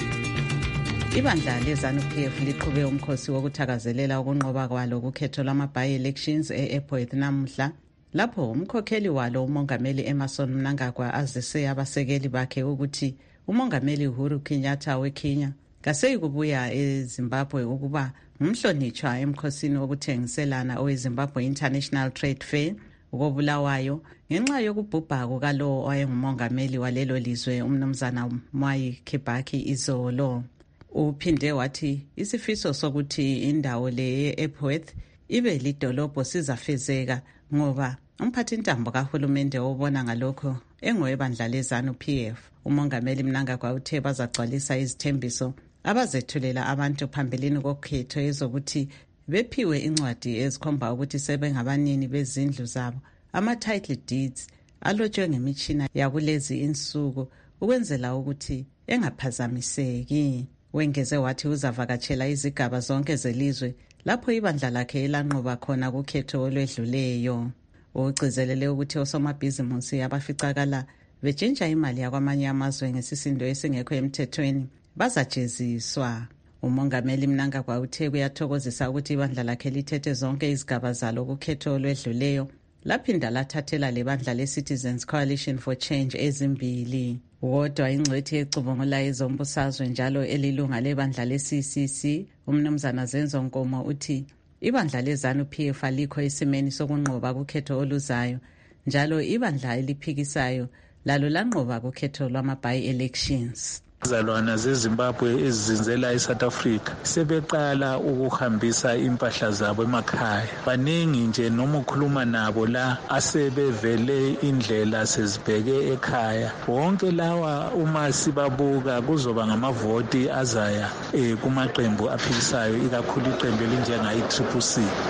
S16: Ibandla leZANU-P F liqhube umkhosi wokuthakazelela ukunqoba kwalo kukhetho lwama-by-elections e-Epworth namhla, lapho umkhokheli walo umongameli Emmerson Mnangagwa azise abasekeli bakhe ukuthi umongameli Uhuru Kenyatta weKenya kaseyikubuya eZimbabwe ukuba ngumhlonitshwa emkhosini wokuthengiselana oweZimbabwe International Trade Fair ukobulawayo ngenxa yokubhubha kukalo owayengumongameli walelo lizwe umnumzana Mwai Kibaki izolo. Uphinde wathi isifiso sokuthi indawo le e-Epworth ibe lidolobho sizafezeka ngoba umphathintambo kahulumende obona ngalokho engowebandla leZANU-P F. Umongameli Mnangagwa uthe bazagcwalisa izithembiso abazethulela abantu phambilini kokhetho ezokuthi bephiwe incwadi ezikhomba ukuthi sebengabanini bezindlu zabo, ama-title deeds alotshwe ngemitshina yakulezi insuku ukwenzela ukuthi engaphazamiseki. Wengeze wathi uzavakatshela izigaba zonke zelizwe lapho ibandla lakhe elanqoba khona kukhetho olwedluleyo. Ugcizelele ukuthi osomabhizimusi abaficakala betshintsha imali yakwamanye amazwe ngesisindo esingekho emthethweni bazajeziswa. Umongameli Mnangagwa uthe kuyathokozisa ukuthi ibandla lakhe lithethe zonke izigaba zalo kukhetho olwedluleyo laphinda lathathela lebandla le-Citizens Coalition for Change ezimbili. Kodwa ingcwethi ecubungula ezombusazwe njalo elilunga lebandla le-C C C umnumzana Zenzo Nkomo uthi ibandla leZANU-P F alikho esimeni sokunqoba kukhetho oluzayo njalo ibandla eliphikisayo lalo lanqoba kukhetho lwama-by-elections.
S19: Izalwana zeZimbabwe ezizinzela eSouth Africa sebeqala ukuhambisa impahla zabo emakhaya. Baningi nje noma ukhuluma nabo la asebevele indlela sezibheke ekhaya. Wonke lawa uma sibabuka kuzoba ngamavoti azaya eh kumaqembu aphikisayo ikakhulu iqembu elinjenga i-Triple C.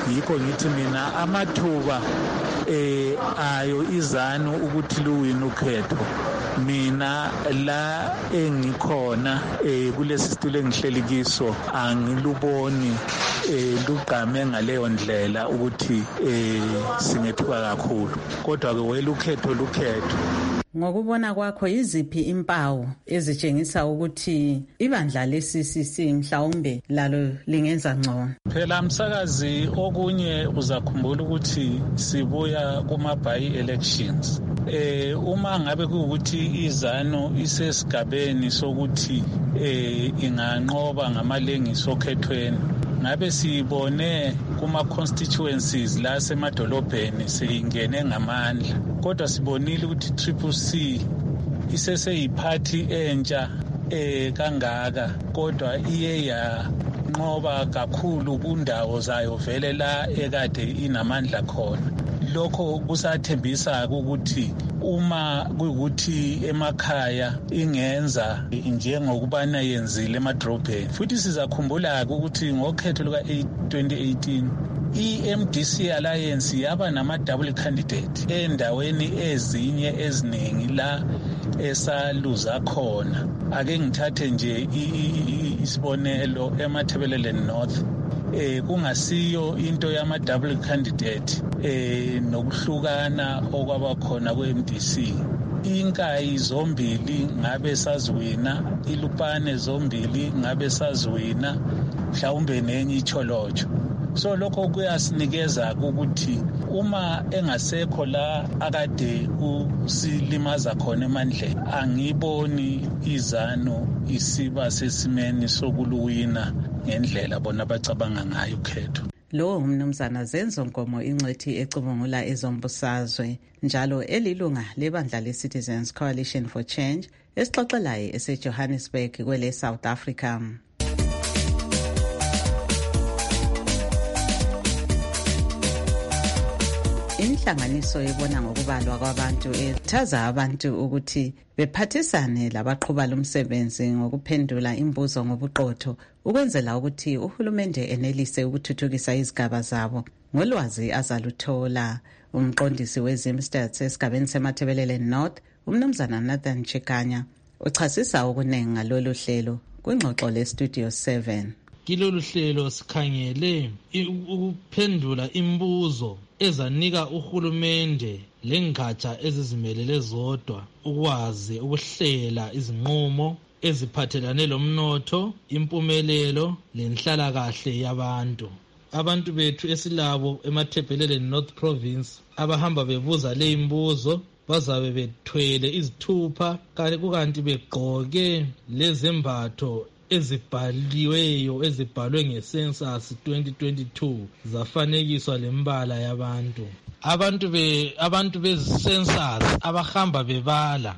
S19: yikho ngithi mina amathuba eh ayo izanu ukuthi luwine ukhetho. Mina la engikhona eh kulesi situlo engihleli kiso angiluboni eh lugqame ngaleyo ndlela ukuthi eh singethuka kakhulu, kodwa ke wena ukhetho lukhetho.
S16: Ngokubona kwakho yiziphi impawu ezitshengisa ukuthi ibandla le-C C C mhlawumbe lalo lingenza ngcono?
S19: Phela msakazi, okunye uzakhumbula ukuthi sibuya kuma-by elections. Eh uma ngabe kuukuthi izano isesigabeni sokuthi eh inganqoba ngamalengiso okhethweni, ngabe sibone kuma constituencies la semadolobheni seyingene ngamandla, kodwa sibonile ukuthi Triple C iseseyiphathi entsha eh kangaka, kodwa iye yanqoba kakhulu kundawo zayo vele la ekade inamandla khona. Lokho kusathembisa ukuthi uma kuyukuthi emakhaya ingenza njengokubana yenzile emadrobheni. Futhi sizakhumbula ukuthi ngokhetho luka twenty eighteen i-M D C Alliance yaba nama-double candidate endaweni ezinye eziningi la esaluza khona. Ake ngithathe nje isibonelo eMatabeleland North. Eh kungasiyo into yama double candidate eh nokuhlukana okwaba khona kwe-M D C. Inkayi zombili ngabe saziwina, iLupane zombili ngabe saziwina, mhlawumbe nenye iCholocho. So lokho kuyasinikeza ukuthi uma engasekho la akade usilimaza khona emandleni, angiboni izano isiba sesimeni sokuluwina ngendlela bona bacabanga ngayo ukhetho.
S16: Lo umnumzana Zenzo Nkomo, ingcwethi ecubungula ezombusazwe njalo elilunga lebandla le-Citizens Coalition for Change, esixoxelayo eseJohannesburg kwele South Africa. Inhlanganiso ebona ngokubalwa kwabantu ethaza abantu ukuthi bephathisane labaqhuba lomsebenzi ngokuphendula imibuzo ngobuqotho ukwenzela ukuthi uhulumende enelise ukuthuthukisa izigaba zabo ngolwazi azaluthola. Umqondisi weZimstats esigabeni seMatabeleland North, umnumzana Nathan Chikanya, uchasisa okunengi ngalolu hlelo kwingxoxo le-Studio seven.
S17: Kilolu hlelo sikhangele ukuphendula imibuzo ezanika uhulumende lengatsha ezizimelele zodwa ukwazi ukuhlela izinqumo eziphathelane lomnotho, impumelelo lenhlalakahle yabantu. Abantu bethu esilabo eMatabeleland North Province abahamba bebuza le imbuzo bazabe bethwele izithupha kanti begqoke lezembatho ezibhaliweyo ezibhalwe ngecensus twenty twenty-two zafanekiswa lembala yabantu. Abantu be abantu becensus abahamba bebala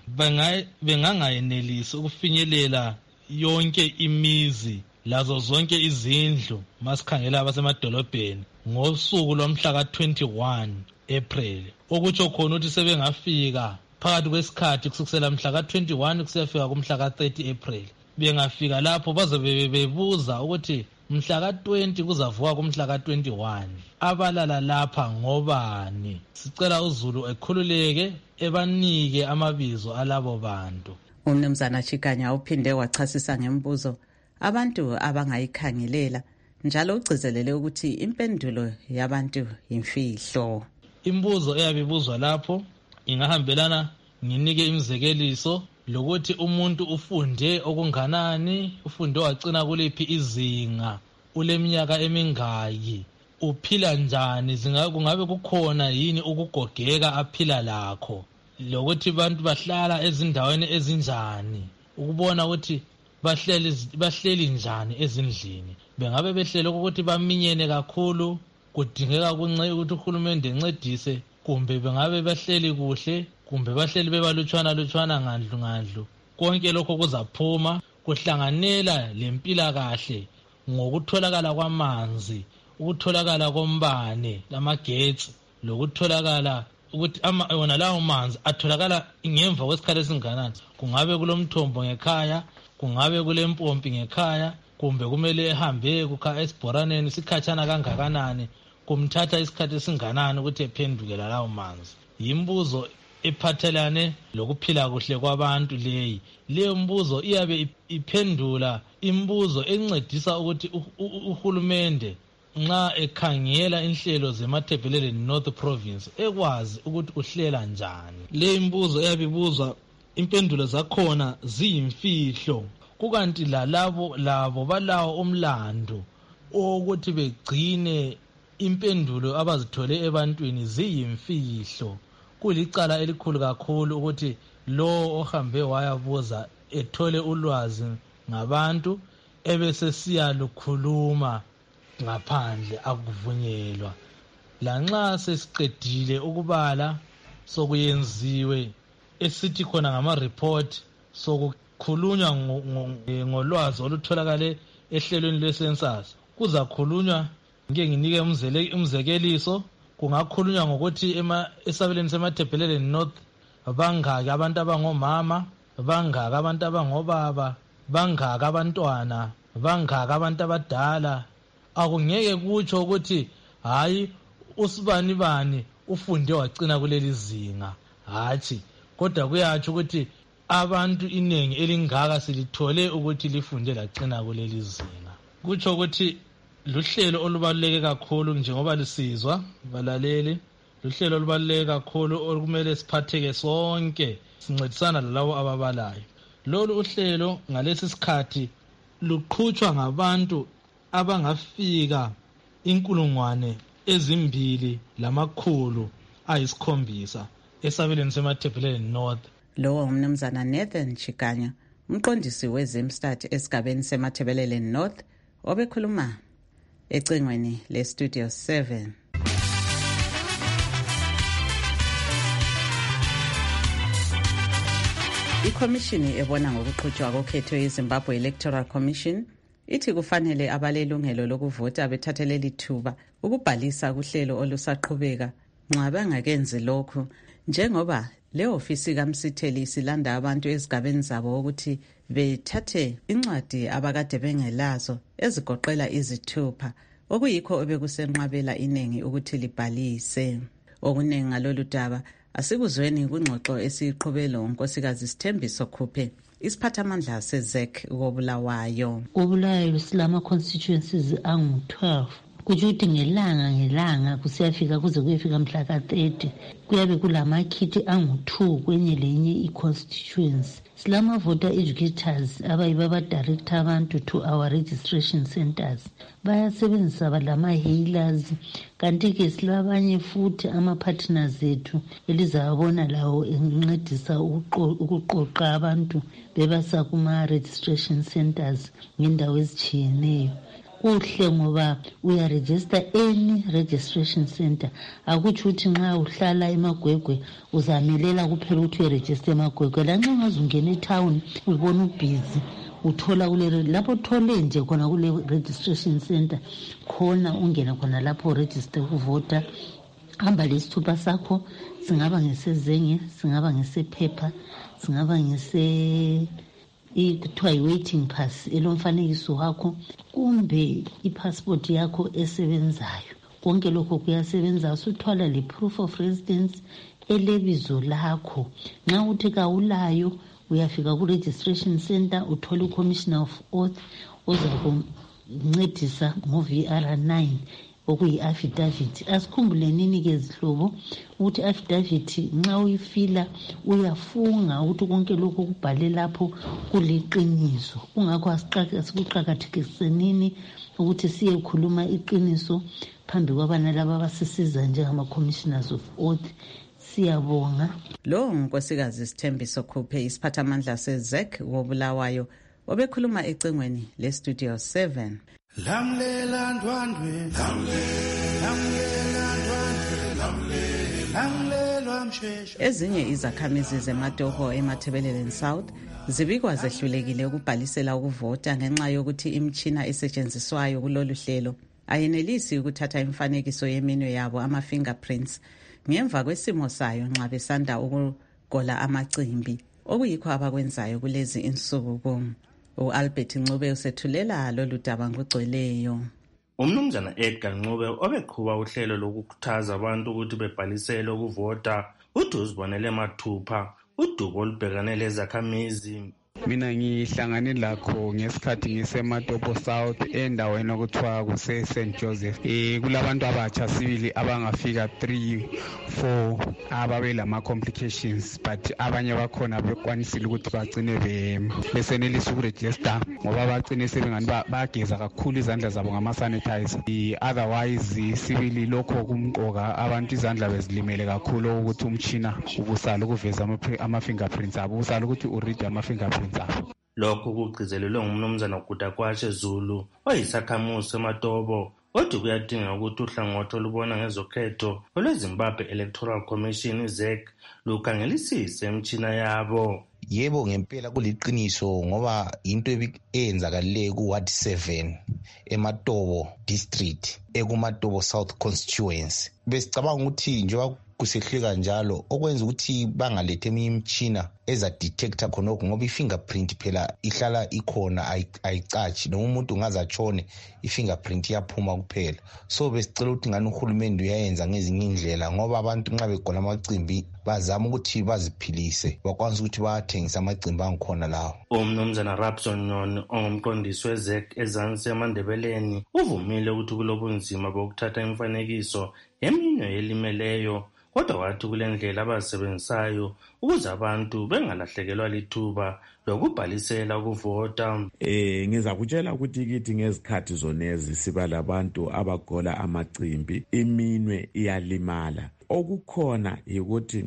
S17: bengangayenelisi ukufinyelela yonke imizi lazo zonke izindlu masikhangela abasemadolobheni ngosuku lomhla ka twenty-one April, okutsho khona ukuthi sebengafika phakathi kwesikhathi kusukela mhla ka twenty-one kusiyafika kumhla ka thirty April. Bengafika lapho bazobe bebuza ukuthi mhla ka twenty kuzavuka kumhla ka twenty-one abalala lapha ngobani. Sicela uZulu ekhululeke ebanike amabizo alabo bantu.
S16: Umnumzana Chikanya uphinde wachasisa ngembuzo abantu abangayikhangelela njalo ugcizelele ukuthi impendulo yabantu imfihlo.
S17: Imbuzo eyabibuzwa lapho ingahambelana nginike imizekeliso lokuthi umuntu ufunde okunganani, ufunde wagcina kuliphi izinga, uleminyaka emingaki, uphila njani, kungabe kukhona yini ukugogeka aphila lakho, lokuthi abantu bahlala ezindaweni ezinjani, ukubona ukuthi bahleli bahleli njani ezindlini. Bengabe behlele ukuthi baminyene kakhulu, kudingeka ukuthi uhulumende encedise, kumbe bengabe bahleli kuhle, kumbe bahleli bebalutshwana lutshwana ngandlu ngandlu. Konke lokho kuzaphuma kuhlanganela lempilakahle ngokutholakala kwamanzi, ukutholakala kombane lamagetsi, lokutholakala ukuthi wona lawo manzi atholakala ngemva kwesikhathi esinganani. Kungabe kulomthombo ngekhaya, kungabe kulempompi ngekhaya, kumbe kumele ehambe kukha esibhoraneni sikhatshana kangakanani, kumthatha isikhathi esinganani ukuthi ephendukela lawo manzi. Yimbuzo ephathelane lokuphila kuhle kwabantu leyi. Leyo mbuzo iyabe iphendula imbuzo encedisa ukuthi uhulumende nxa ekhangela inhlelo zeMatabeleland North Province ekwazi ukuthi uhlela njani. Le imbuzo eyabibuzwa impendulo zakhona ziyimfihlo, kukanti lalabo labo balawo umlando ukuthi begcine impendulo abazithole ebantwini ziyimfihlo. Kulicala elikhulu kakhulu ukuthi lo ohambe wayabuza ethole ulwazi ngabantu ebese siyalukhuluma ngaphandle akuvunyelwa. Lanxa sesiqedile ukubala sokuyenziwe esithi khona ngama-report sokukhulunywa ngolwazi olutholakale ehlelweni lwe-census, kuzakhulunywa ngeke nginike umzekeliso. Kungakhulunywa ngokuthi esabelweni seMatabeleland North bangaki abantu abangomama, bangaki abantu abangobaba, bangaki abantwana, bangaki abantu abadala. Akungeke kutsho ukuthi hayi usibani bani ufunde wagcina kuleli zinga, hathi kodwa kuyatsho ukuthi abantu inengi elingaka silithole ukuthi lifunde lagcina kuleli zinga. Kutsho ukuthi luhlelo olubaluleke kakhulu njengoba lisizwa balaleli, luhlelo olubaluleke kakhulu okumele siphatheke sonke sincedisana lalabo ababalayo. Lolu uhlelo ngalesi sikhathi luqhutshwa ngabantu abangafika inkulungwane ezimbili lamakhulu ayisikhombisa esabelweni seMatabeleland North.
S16: Lowo umnumzana Nathan Chikanya, umqondisi wezemstati esigabeni seMatabeleland North, obekhuluma ecingweni le-Studio seven. Ikhomishini ebona ngokuqhutshwa kokhetho yeZimbabwe Electoral Commission ithi kufanele abalelungelo lokuvota bethathele lithuba ukubhalisa kuhlelo olusaqhubeka nxa bangakenzi lokhu, njengoba le ofisi kaMsitheli isilanda abantu ezigabeni zabo ukuthi bethathe incwadi abakade bengelazo ezigoqela izithupha, okuyikho ebekusenqabela iningi ukuthi libhalise. Okuningi ngalolu daba asikuzweni kungxoxo esiyiqhubelo unkosikazi Sithembiso Khuphe, isiphathamandla sezek kobulawayo.
S20: Kobulawayo silama constituencies angu twelve. Kutsho ukuthi ngelanga ngelanga kusiyafika kuze kuyefika mhla ka thirty kuyabe kulamakhithi angu two kwenye lenye i-constituency. Silama voter educators abayiba abadirector abantu to our registration centers. Bayasebenzisa balama healers, kanti ke silabanye futhi ama-partners ethu elizabona lawo encedisa ukuqoqa abantu bebasa kuma-registration centers ngendawo ezitshiyeneyo. Kuhle ngoba uyaregister any registration center. Akutsho ukuthi nxa uhlala eMagwegwe uzamelela kuphela ukuthi uregister eMagwegwe. Lanxa ungazungena etown ubona ubhizi uthola kule lapho uthole nje khona kule registration center khona ungena khona lapho register ukuvota. Hamba lesithupha sakho, singaba ngesezenge, singaba ngesephepha, singaba ngese ikuthiwa yi-waiting pass elomfanekiso wakho kumbe i-passport yakho esebenzayo. Konke lokho kuyasebenza. Usuthwala le-proof of residence elebizo lakho. Nxa uthi kawulayo uyafika ku-registration center uthole u-commissioner of oath ozakuncedisa ngo-V R nine okuyi-affidavit. Asikhumbuleni ke zihlobo ukuthi affidavit nxa uyifila uyafunga ukuthi konke lokho kubhale lapho kuliqiniso. Kungakho asikuqakathekisenini ukuthi siyekhuluma iqiniso phambi kwabana laba abasisiza njengama-commissioners of oath. Siyabonga.
S16: Lo unkosikazi Sithembiso Khuphe, isiphathamandla sezek wobulawayo, obekhuluma ecingweni le-Studio seven.
S21: Lamlela ndwandwe, lamlela ndwandwe, lamlela msheshe.
S16: Ezinye izakhamizi zeMatoho eMatabeleland South zibikwa zehlulekile ukubhalisela ukuvota ngenxa yokuthi imitshina esetshenziswayo kulolu hlelo ayenelisi ukuthatha imifanekiso yeminwe yabo ama-fingerprints ngemva kwesimo sayo nxa besanda ukugola amacimbi, okuyikho abakwenzayo kulezi insuku. U-Albert Ncube usethulela lolu daba ngokugcweleyo.
S3: Umnumzana Edgar Ncube obeqhuba uhlelo lokukhuthaza abantu ukuthi bebhalisele ukuvota uthi uzibonele mathupha udubo olubhekane lezakhamizi.
S22: Mina ngihlangane lakho ngesikhathi ngiseMatopo South endaweni okuthiwa kuse Saint Joseph. Eh kulabantu abatsha sibili abangafika three four ababe lama complications but abanye bakhona bekwanisile ukuthi bagcine be besenelisa ukuregister ngoba bagcine sebengani bageza kakhulu izandla zabo ngama sanitizer. Otherwise sibili lokho kumqoka abantu izandla bezilimele kakhulu ukuthi umtshina ubusala ukuveza ama fingerprints abo ubusala ukuthi uread ama fingerprints.
S3: Lokho kugcizelelwe ngumnumzana Gudaqwashe Zulu oyisakhamuzi seMatopo othi kuyadinga ukuthi uhlangothi olubona ngezokhetho olweZimbabwe Electoral Commission Z E C lukhangelisise imtshina yabo.
S23: Yebo ngempela kuliqiniso ngoba into eyenzakale ku Ward seven eMatopo district ekuMatopo South constituency besicabanga ukuthi njengoba kusehlika njalo okwenza ukuthi bangalethe eminye imtshina eza detector khonokho ngoba ifingerprint phela ihlala ikhona ayicathi noma umuntu ungaze atshone ifingerprint iyaphuma kuphela. So besicela ukuthi ngani uhulumende uyayenza ngezinye indlela ngoba abantu nxa begona amacimbi bazama ukuthi baziphilise bakwazi ukuthi bathengisa amacimbi angikhona lawo.
S3: Umnumzana Rapson Noni ongumqondisi we Z E C ezansi eMandebeleni uvumile ukuthi kulobunzima bokuthatha imfanekiso eminye yelimeleyo kodwa wathi kule ndlela abasebenzisayo ukuze abantu bengalahlekelwa lithuba lokubhalisela ukuvota.
S18: Eh ngiza kutshela ukuthi kithi ngezikhathi zonezi siba labantu abagola amacimbi iminwe iyalimala. Okukhona ukuthi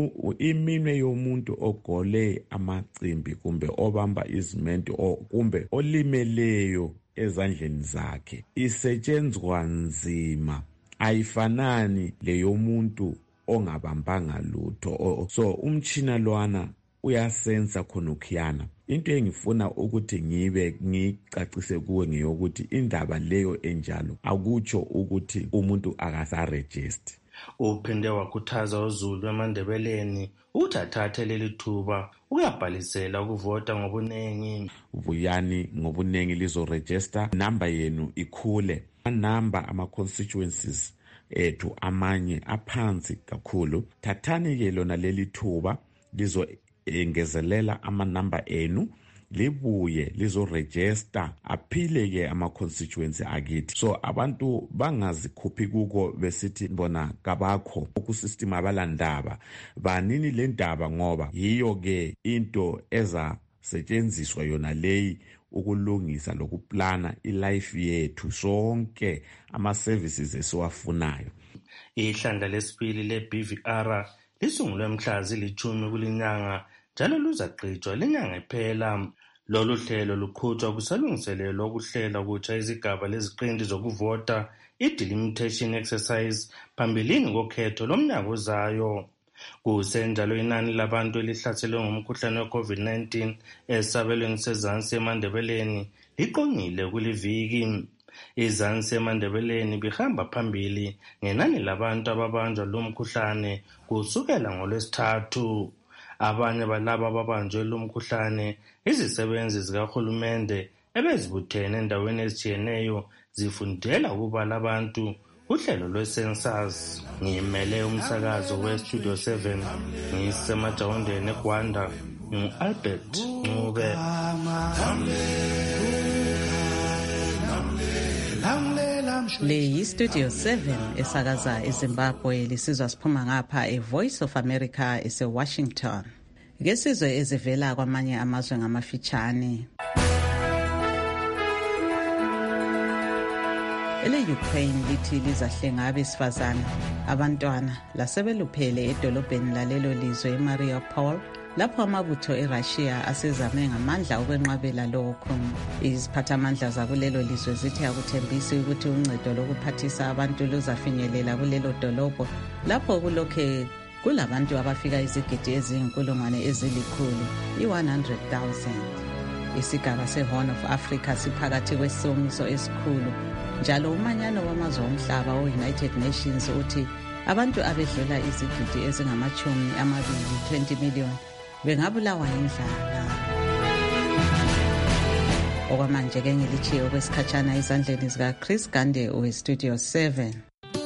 S18: iminwe yomuntu ogole amacimbi kumbe obamba izimento kumbe olimeleyo ezandleni zakhe isetshenzwa nzima ayifanani leyo muntu ongabambanga lutho. So umtshina lwana uyasensa khonokhiyana. Into engifuna ukuthi ngibe ngicacise kuwe ngeyokuthi indaba leyo enjalo akutsho ukuthi umuntu akasaregister.
S3: Uphinde wakhuthaza uZulu eMandebeleni ukuthi athathe leli thuba uyabhalisela ukuvota ngobunengi.
S18: Vuyani ngobunengi lizoregister number yenu ikhule. Number ama constituencies ethu amanye aphansi kakhulu. Thathani ke lona leli thuba lizo engezelela ama number enu libuye lizoregister aphile ke ama constituency akithi. So abantu bangazikhuphi kuko besithi bona kabakho ku system abalandaba banini le ndaba ngoba yiyo ke into eza setshenziswa yona leyi ukulungisa lokuplana ilife yethu sonke ama services esiwafunayo.
S3: Ihlandla lesibili le B V R lisungulwe mhla zilithumi kulinyanga njalo luzaqhutshwa lenyanga iphela. Lolu hlelo luqhutshwa kusalungiselelwa ukuhlela ukutsha izigaba leziqindi zokuvota i-delimitation exercise phambilini kokhetho lomnyaka ozayo. Kusenjalo inani labantu elihlaselwe ngumkhuhlane we-COVID nineteen esabelweni sezansi eMandebeleni liqongile kuliviki. Izansi eMandebeleni bihamba phambili ngenani labantu ababanjwa lo mkhuhlane kusukela ngolwesithathu. Abanye balabo ababanjwe lo mkhuhlane izisebenzi zikahulumende ebezibuthene endaweni ezitshiyeneyo zifundela ukubala abantu uhlelo lwe-census. Ngimele umsakazo we-Studio seven ngisemajawundeni eGwanda ngu-Albert Ncube.
S16: Le yi-Studio seven esakaza eZimbabwe lisizwa siphuma ngapha e-Voice of America ese-Washington. Ngesizwe ezivela kwamanye amazwe ngamafitshane. Ele-Ukraine lithi lizahlenga abesifazane, abantwana lasebeluphele edolobheni lalelo lizwe eMariupol lapho amabutho eRussia asezame ngamandla ukwenqabela lokho. Iziphathamandla zakulelo lizwe zithi akuthembisi ukuthi uncedo lokuphathisa abantu luzafinyelela kulelo dolobho lapho kulokhe kulabantu abafika izigidi eziyinkulungwane ezilikhulu i-one hundred thousand. Isigaba se-Horn of Africa siphakathi kwesomiso esikhulu njalo umanyano wamazwe omhlaba o-United Nations uthi abantu abedlula izigidi ezingamachumi amabili twenty million bengabulawa yindlala. okwamanje-ke ngilichiye okwesikhatshana ezandleni zika-Chris Gande we-Studio seven.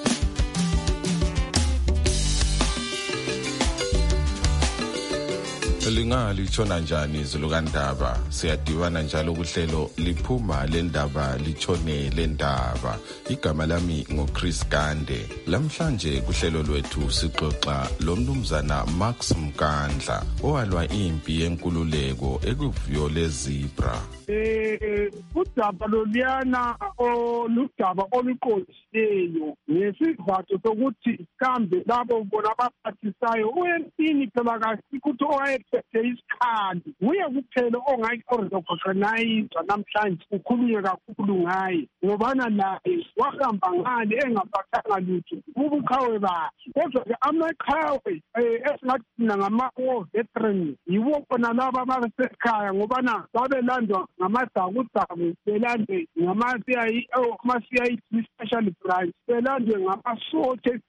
S5: Lingalishona njani izulu kaNdaba? Siyadibana njalo kuhlelo liphuma lendaba litshone lendaba. Igama lami ngoChris Gande. Lamhlanje kuhlelo lwethu sixoxa lomnumzana Max Mkandla owalwa impi yenkululeko ekuvuyo lezebra.
S6: Eh udaba loliyana oludaba oluqondileyo ngesizathu sokuthi kambe labo bona abaphathisayo uyentini phela kasikuthi owayephethe isikhali uye kuphela ongayi-organize namhlanje ukhulunywe kakhulu ngaye ngobana naye wahamba ngale engaphathanga lutho ubukhawe bakhe. Kodwa-ke amaqhawe esingathina ngama-war veterans yiwo khona laba abasekhaya ngobana babelandwa ngamazakuzaku, belandwe ngama-C I O, ama-C I D special branch, belandwe ngamasotsha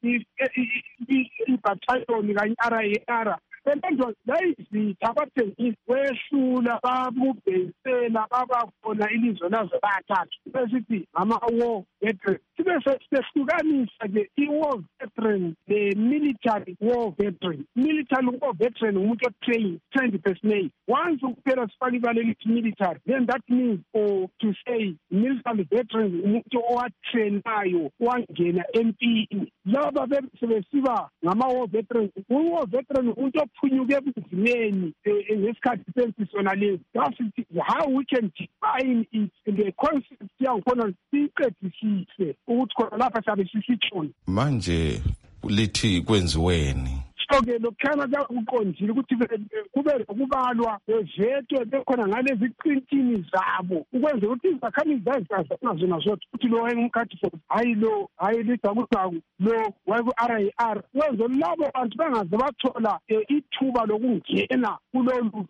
S6: ibattalion kanye i-R I R. Belandwa layizitha abathengisi wehlula babubhensela babakhona ilizwe lazo bathathu besithi ngama-war veterans. Sibe sehlukanisa-ke i-war veteran ne-military war veteran. Military war veteran umuntu otrained, trained personnel. Once ukuphela sifaka ibala elithi military, then that means or to say military veteran umuntu owatrainayo wangena empini. Laba sebesiba ngama-war veterans. U-war veteran umuntu ophunyuke ebunzimeni ngesikhathi sempi sona lezi. That's how we can define it in the concept yakhona siqedisise ukuthi khona lapha sabe sisitshona.
S5: Manje lithi kwenziweni?
S6: So-ke lokukhana kakuqondile ukuthi kube ukubalwa bezetwe bekhona ngalezi iqintini zabo ukwenza ukuthi izakhamizi zazazana zona zodwa ukuthi lo wayengumkhathi hayi lo hayi lidakudaku lo wayeku-R I R wenze labo bantu bangaze bathola ithuba lokungena kulolu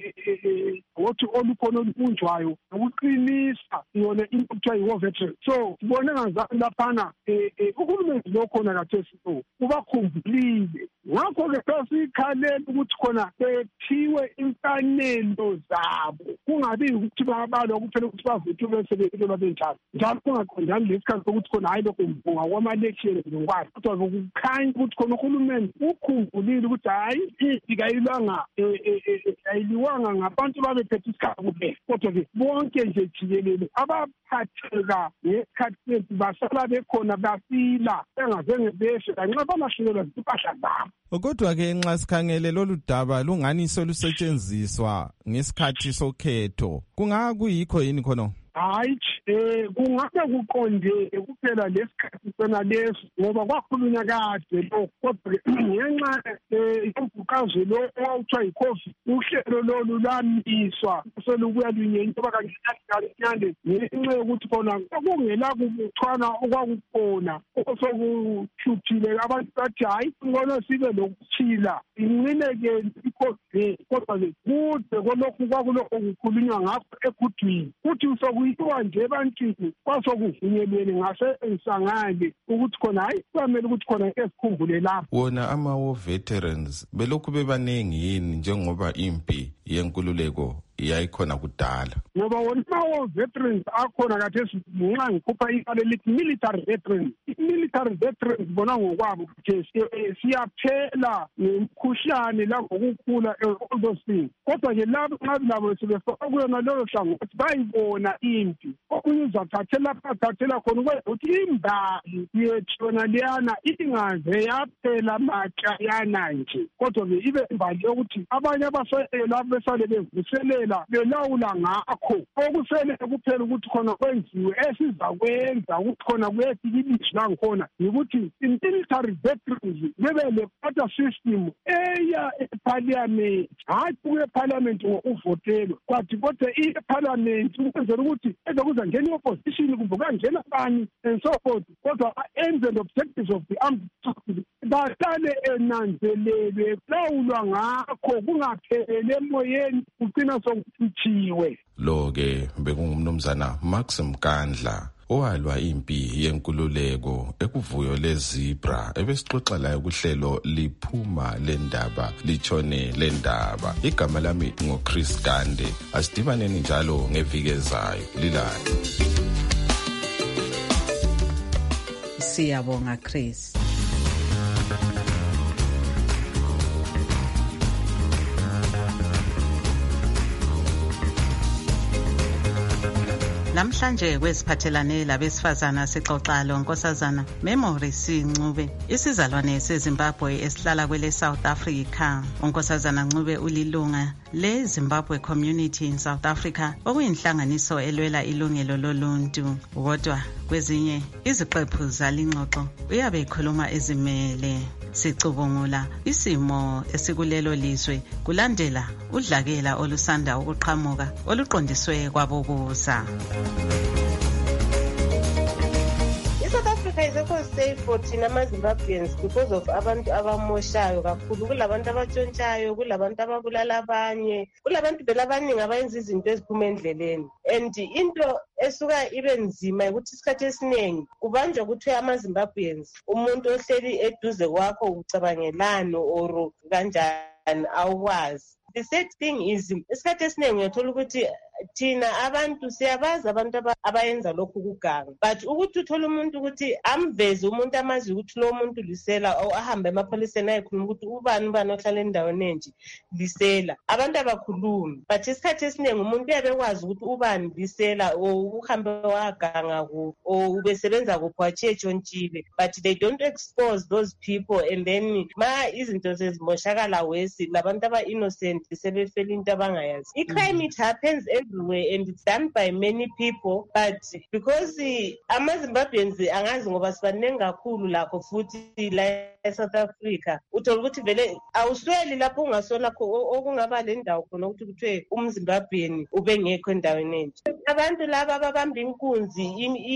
S6: wothi olukhona olubunjwayo nokuqinisa yona into kuthiwa yi-war veteran. So sibone ngazani laphana uhulumeni lo khona kathesi lo ubakhumbulile. Ngakho-ke sesikhalela ukuthi khona bethiwe imfanelo zabo kungabi ukuthi babalwa kuphela ukuthi bavuthe bese babenjalo njalo kungaqondani lesikhathi sokuthi khona hayi lokho mbunga kwama-election ngokwazi kodwa kukhanya ukuthi khona uhulumeni ukhumbulile ukuthi hayi impi kayilwanga ayiliwanga ngabantu babephethe isikhathi kuphela kodwa-ke bonke nje jikelele abaphatheka ngesikhathi sempi basala bekhona bafila bengazenge beshe kanxa balahlekelwa zimpahla zabo.
S8: Kodwa-ke nxa sikhangele lolu daba lungani solusetshenziswa ngesikhathi sokhetho kungakuyikho yini khono?
S6: Hayi eh kungabe kuqonde kuphela lesikhathi sona leso ngoba kwakhulunywa kade lo kodwa ngenxa yokuqhaza lo owawuthiwa yi-COVID uhlelo lolu lamiswa selubuya lunyenywa kanjani ngenxa yokuthi khona okungela kubuthwana okwakukhona osokuhluphile abantu bathi hayi ngcono sibe lokuthila inqineke i-COVID kodwa-ke kude kolokhu kwakulokho kukhulunywa ngakho egudwini kuthi sokuyithiwa nje ebantwini kwasokuvunyelweni ngasensangane ukuthi khona hayi kwamele ukuthi khona esikhumbule lapho.
S5: Wona ama-war veterans belokhu bebaningi yini njengoba impi yenkululeko yayikhona kudala?
S6: Ngoba wona ama-war veterans akhona kathesi nxa ngikhupha ibala elithi military veterans. I-military veterans bona ngokwabo ukuthi siyaphela ngomkhuhlane langokukhula all those things. Kodwa-ke labo nxa labo sebefaka kuyona lolo hlangothi bayibona impi okunye uzathathela phathathela khona ukwenza ukuthi imbali yethu yona leyana ingaze yaphela matshayana nje kodwa-ke ibe imbali yokuthi abanye abaseleyo labo besale bevuselela belawula ngakho okusele kuphela ukuthi khona kwenziwe esizakwenza ukuthi khona kuyefika ilizwi langikhona yikuthi i-military veterans bebe le-quota system eya eparliament hayi kuye eparliament ngokuvotelwa kwathi kodwa i-parliament ukwenzela ukuthi ezokuza ngena i-opposition kumbe kuyangena bani and so forth kodwa aims and objectives of the armed forces bahlale enanzelelwe kulawulwa ngakho kungaphelele emoyeni kugcina sokuthiwe.
S5: Lo-ke bekungumnumzana Max Mkandla owalwa impi yenkululeko ekuvuyo lezibra ebesixoxa layo kuhlelo liphuma lendaba litshone lendaba. Igama lami ngoChris Gande. Asidibaneni njalo ngeviki ezayo. Lilani.
S16: Siyabonga Chris. Namhlanje kweziphathelane labesifazana sixoxa lo Nkosazana Memory Ncube, isizalwane seZimbabwe esihlala kwele South Africa. Unkosazana Ncube ulilunga le Zimbabwe Community in South Africa, okuyinhlanganiso elwela ilungelo loluntu. Kodwa kwezinye iziqephu zalingxoxo uyabe ekhuluma ezimele. Sicubungula isimo esikulelo lizwe kulandela udlakela olusanda ukuqhamuka oluqondiswe kwabokuza.
S7: South Africa is also safe for thina ama-Zimbabweans because of abantu abamoshayo kakhulu. Kulabantu abatshontshayo, kulabantu ababulala abanye, kulabantu vele abaningi abayenza izinto eziphuma endleleni. And into esuka ibe nzima ukuthi isikhathi esiningi kubanjwa kuthiwe ama-Zimbabweans umuntu ohleli eduze kwakho ucabangelani or kanjani awukwazi. The sad thing is isikhathi esiningi uyathola ukuthi thina abantu siyabazi abantu abayenza lokhu kuganga, but ukuthi uthola umuntu ukuthi amveze umuntu amazi ukuthi lo muntu lisela or ahambe emapholiseni ayikhuluma ukuthi ubani ubani ohlala endaweni enje lisela, abantu abakhulumi. But isikhathi esiningi umuntu uyabekwazi ukuthi ubani lisela or uhambe waganga ku or ubesebenza kuphi watshetshontsile, but they don't expose those people. And then ma izinto sezimoshakala wesi labantu aba innocent sebefela into abangayazi. I-crime it happens everywhere and it's done by many people, but because ama-Zimbabweans angazi ngoba sibaningi kakhulu lakho futhi la eSouth Africa, uthola ukuthi vele awusweli lapho ungasola okungaba le ndawo khona ukuthi kuthiwe umZimbabwean ube ngekho endaweni enje. Abantu laba ababamba inkunzi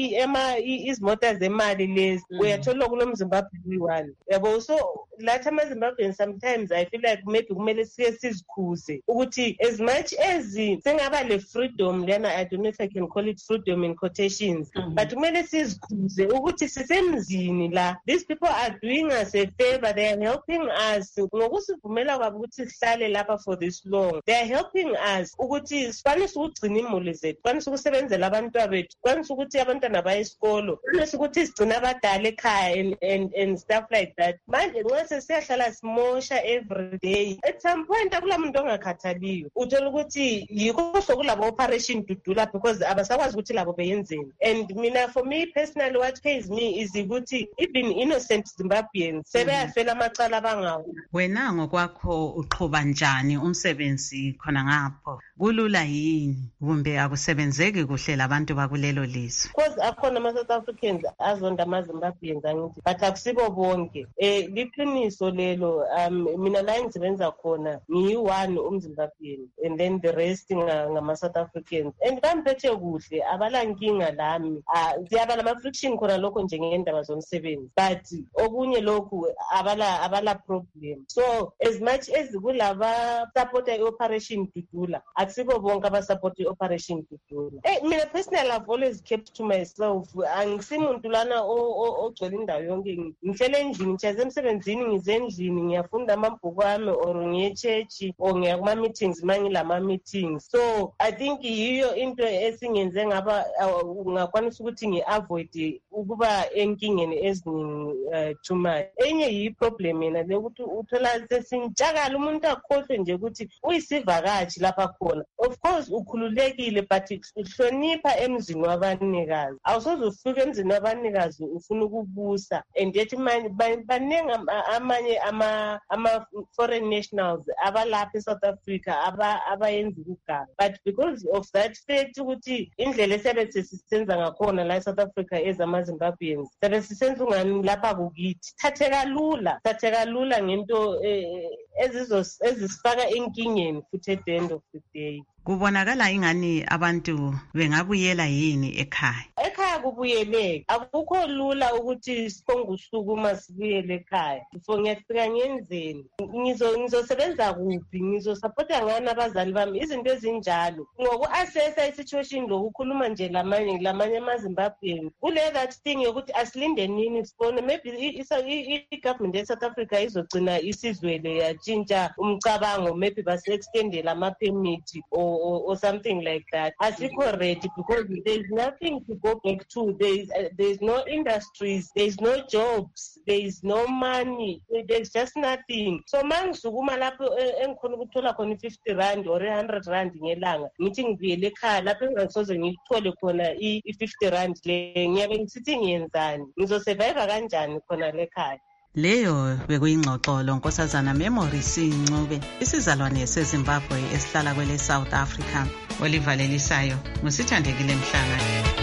S7: izimota zemali lezi uyathola kulo mZimbabwe uyi-one yabo. So lathi ama-Zimbabweans sometimes I feel like maybe kumele siye sizikhuze ukuthi as much as sengaba le freedom lena, I don't know if I can call it freedom in quotations, mm-hmm. but kumele sizikhuze ukuthi sisemzini la, these people are doing us a favor, they are helping us ngokusivumela kwabo ukuthi sihlale lapha for this long. They are helping us ukuthi sikwanise ukugcina imuli zethu, sikwanise ukusebenzela abantwana bethu, sikwanise ukuthi abantwana baye esikolo, sikwanise ukuthi sigcine abadala ekhaya and, and, and stuff like that. Manje nxa sesiyahlala simosha every day, at some point akula muntu ongakhathaliyo, uthola ukuthi yikho sokulabo operation dudula because abasakwazi ukuthi labo beyenzeni. And mina for me personally what pays me is ukuthi even innocent Zimbabweans sebeyafela amacala abangawo.
S16: Wena ngokwakho uqhuba njani umsebenzi khona ngapho? Kulula yini kumbe akusebenzeki kuhle labantu bakulelo lizwe?
S7: Because akhona ama-South Africans azonda ama-Zimbabweans angithi, but akusibo bonke. Eh liqiniso lelo. Um mina la engisebenza khona ngiyi-one umZimbabwean and then the rest ngama-South Africans, and bamphethe kuhle abala nkinga lami. Siyaba nama-friction khona lokho njengendaba zomsebenzi, but okunye lokhu abala abala problem. So as much as kulaba support i-operation Dudula, akusibo bonke abasupport i-operation Dudula. Eh mina personally I've always kept to myself. Angisimuntu lana ogcwele indawo yonke, ngihlele endlini, ngichaze emsebenzini, ngize endlini, ngiyafunda amabhuku ami or ngiye church or ngiya kuma meetings mangilama meetings. So I think yiyo into esingenze ngaba ngakwanisa ukuthi ngi-avoid ukuba enkingeni eziningi too much. Enye yi-problem yena le ukuthi uthola sesintshakala umuntu akhohlwe nje ukuthi uyisivakashi lapha khona. Of course ukhululekile, but uhlonipha emzini wabanikazi. Awusoze ufike emzini wabanikazi ufuna ukubusa, and yet baningi amanye ama-foreign nationals abalapha eSouth Africa abayenza ukuganga, but because of that fact ukuthi indlela esebe sesisenza ngakhona la eSouth Africa ezama-Zimbabweans sebe sisenza ungani lapha kukithi, thatheka lula thatheka lula ngento ezisifaka enkingeni futhi at the end of the day.
S16: Kubonakala ingani abantu bengabuyela yini ekhaya?
S7: Ekhaya kubuyeleke. Akukho lula ukuthi siphongusuku masibuyele ekhaya. So ngiyafika ngenzeni. Ngizo ngizosebenza kuphi? Ngizosupporta ngani abazali bami? Izinto ezinjalo. Ngoku-assessa i-situation lokukhuluma nje lamanye lamanye amaZimbabwean. Kule that thing yokuthi asilinde nini sibone maybe i-government ye-South Africa izogcina isizwele yatshintsha umcabango maybe base-extendele ama-permit or Or, or something like that. Asikho ready because there's nothing to go back to. There's uh, there's no industries, there's no jobs, there's no money, there's just nothing. So mangisukuma lapho engikhona ukuthola khona fifty rand or one hundred rand ngelanga ngithi ngibuyele ekhaya lapho engisoze ngithole khona i-fifty rand le ngiyabe ngisithi ngiyenzani, ngizosurvive kanjani khona lekhaya.
S16: Leyo bekuyingxoxo lonkosazana Memory Sincube, isizalwane seZimbabwe esihlala kwele South Africa. Olivalelisayo ngusithandekile Mhlanga.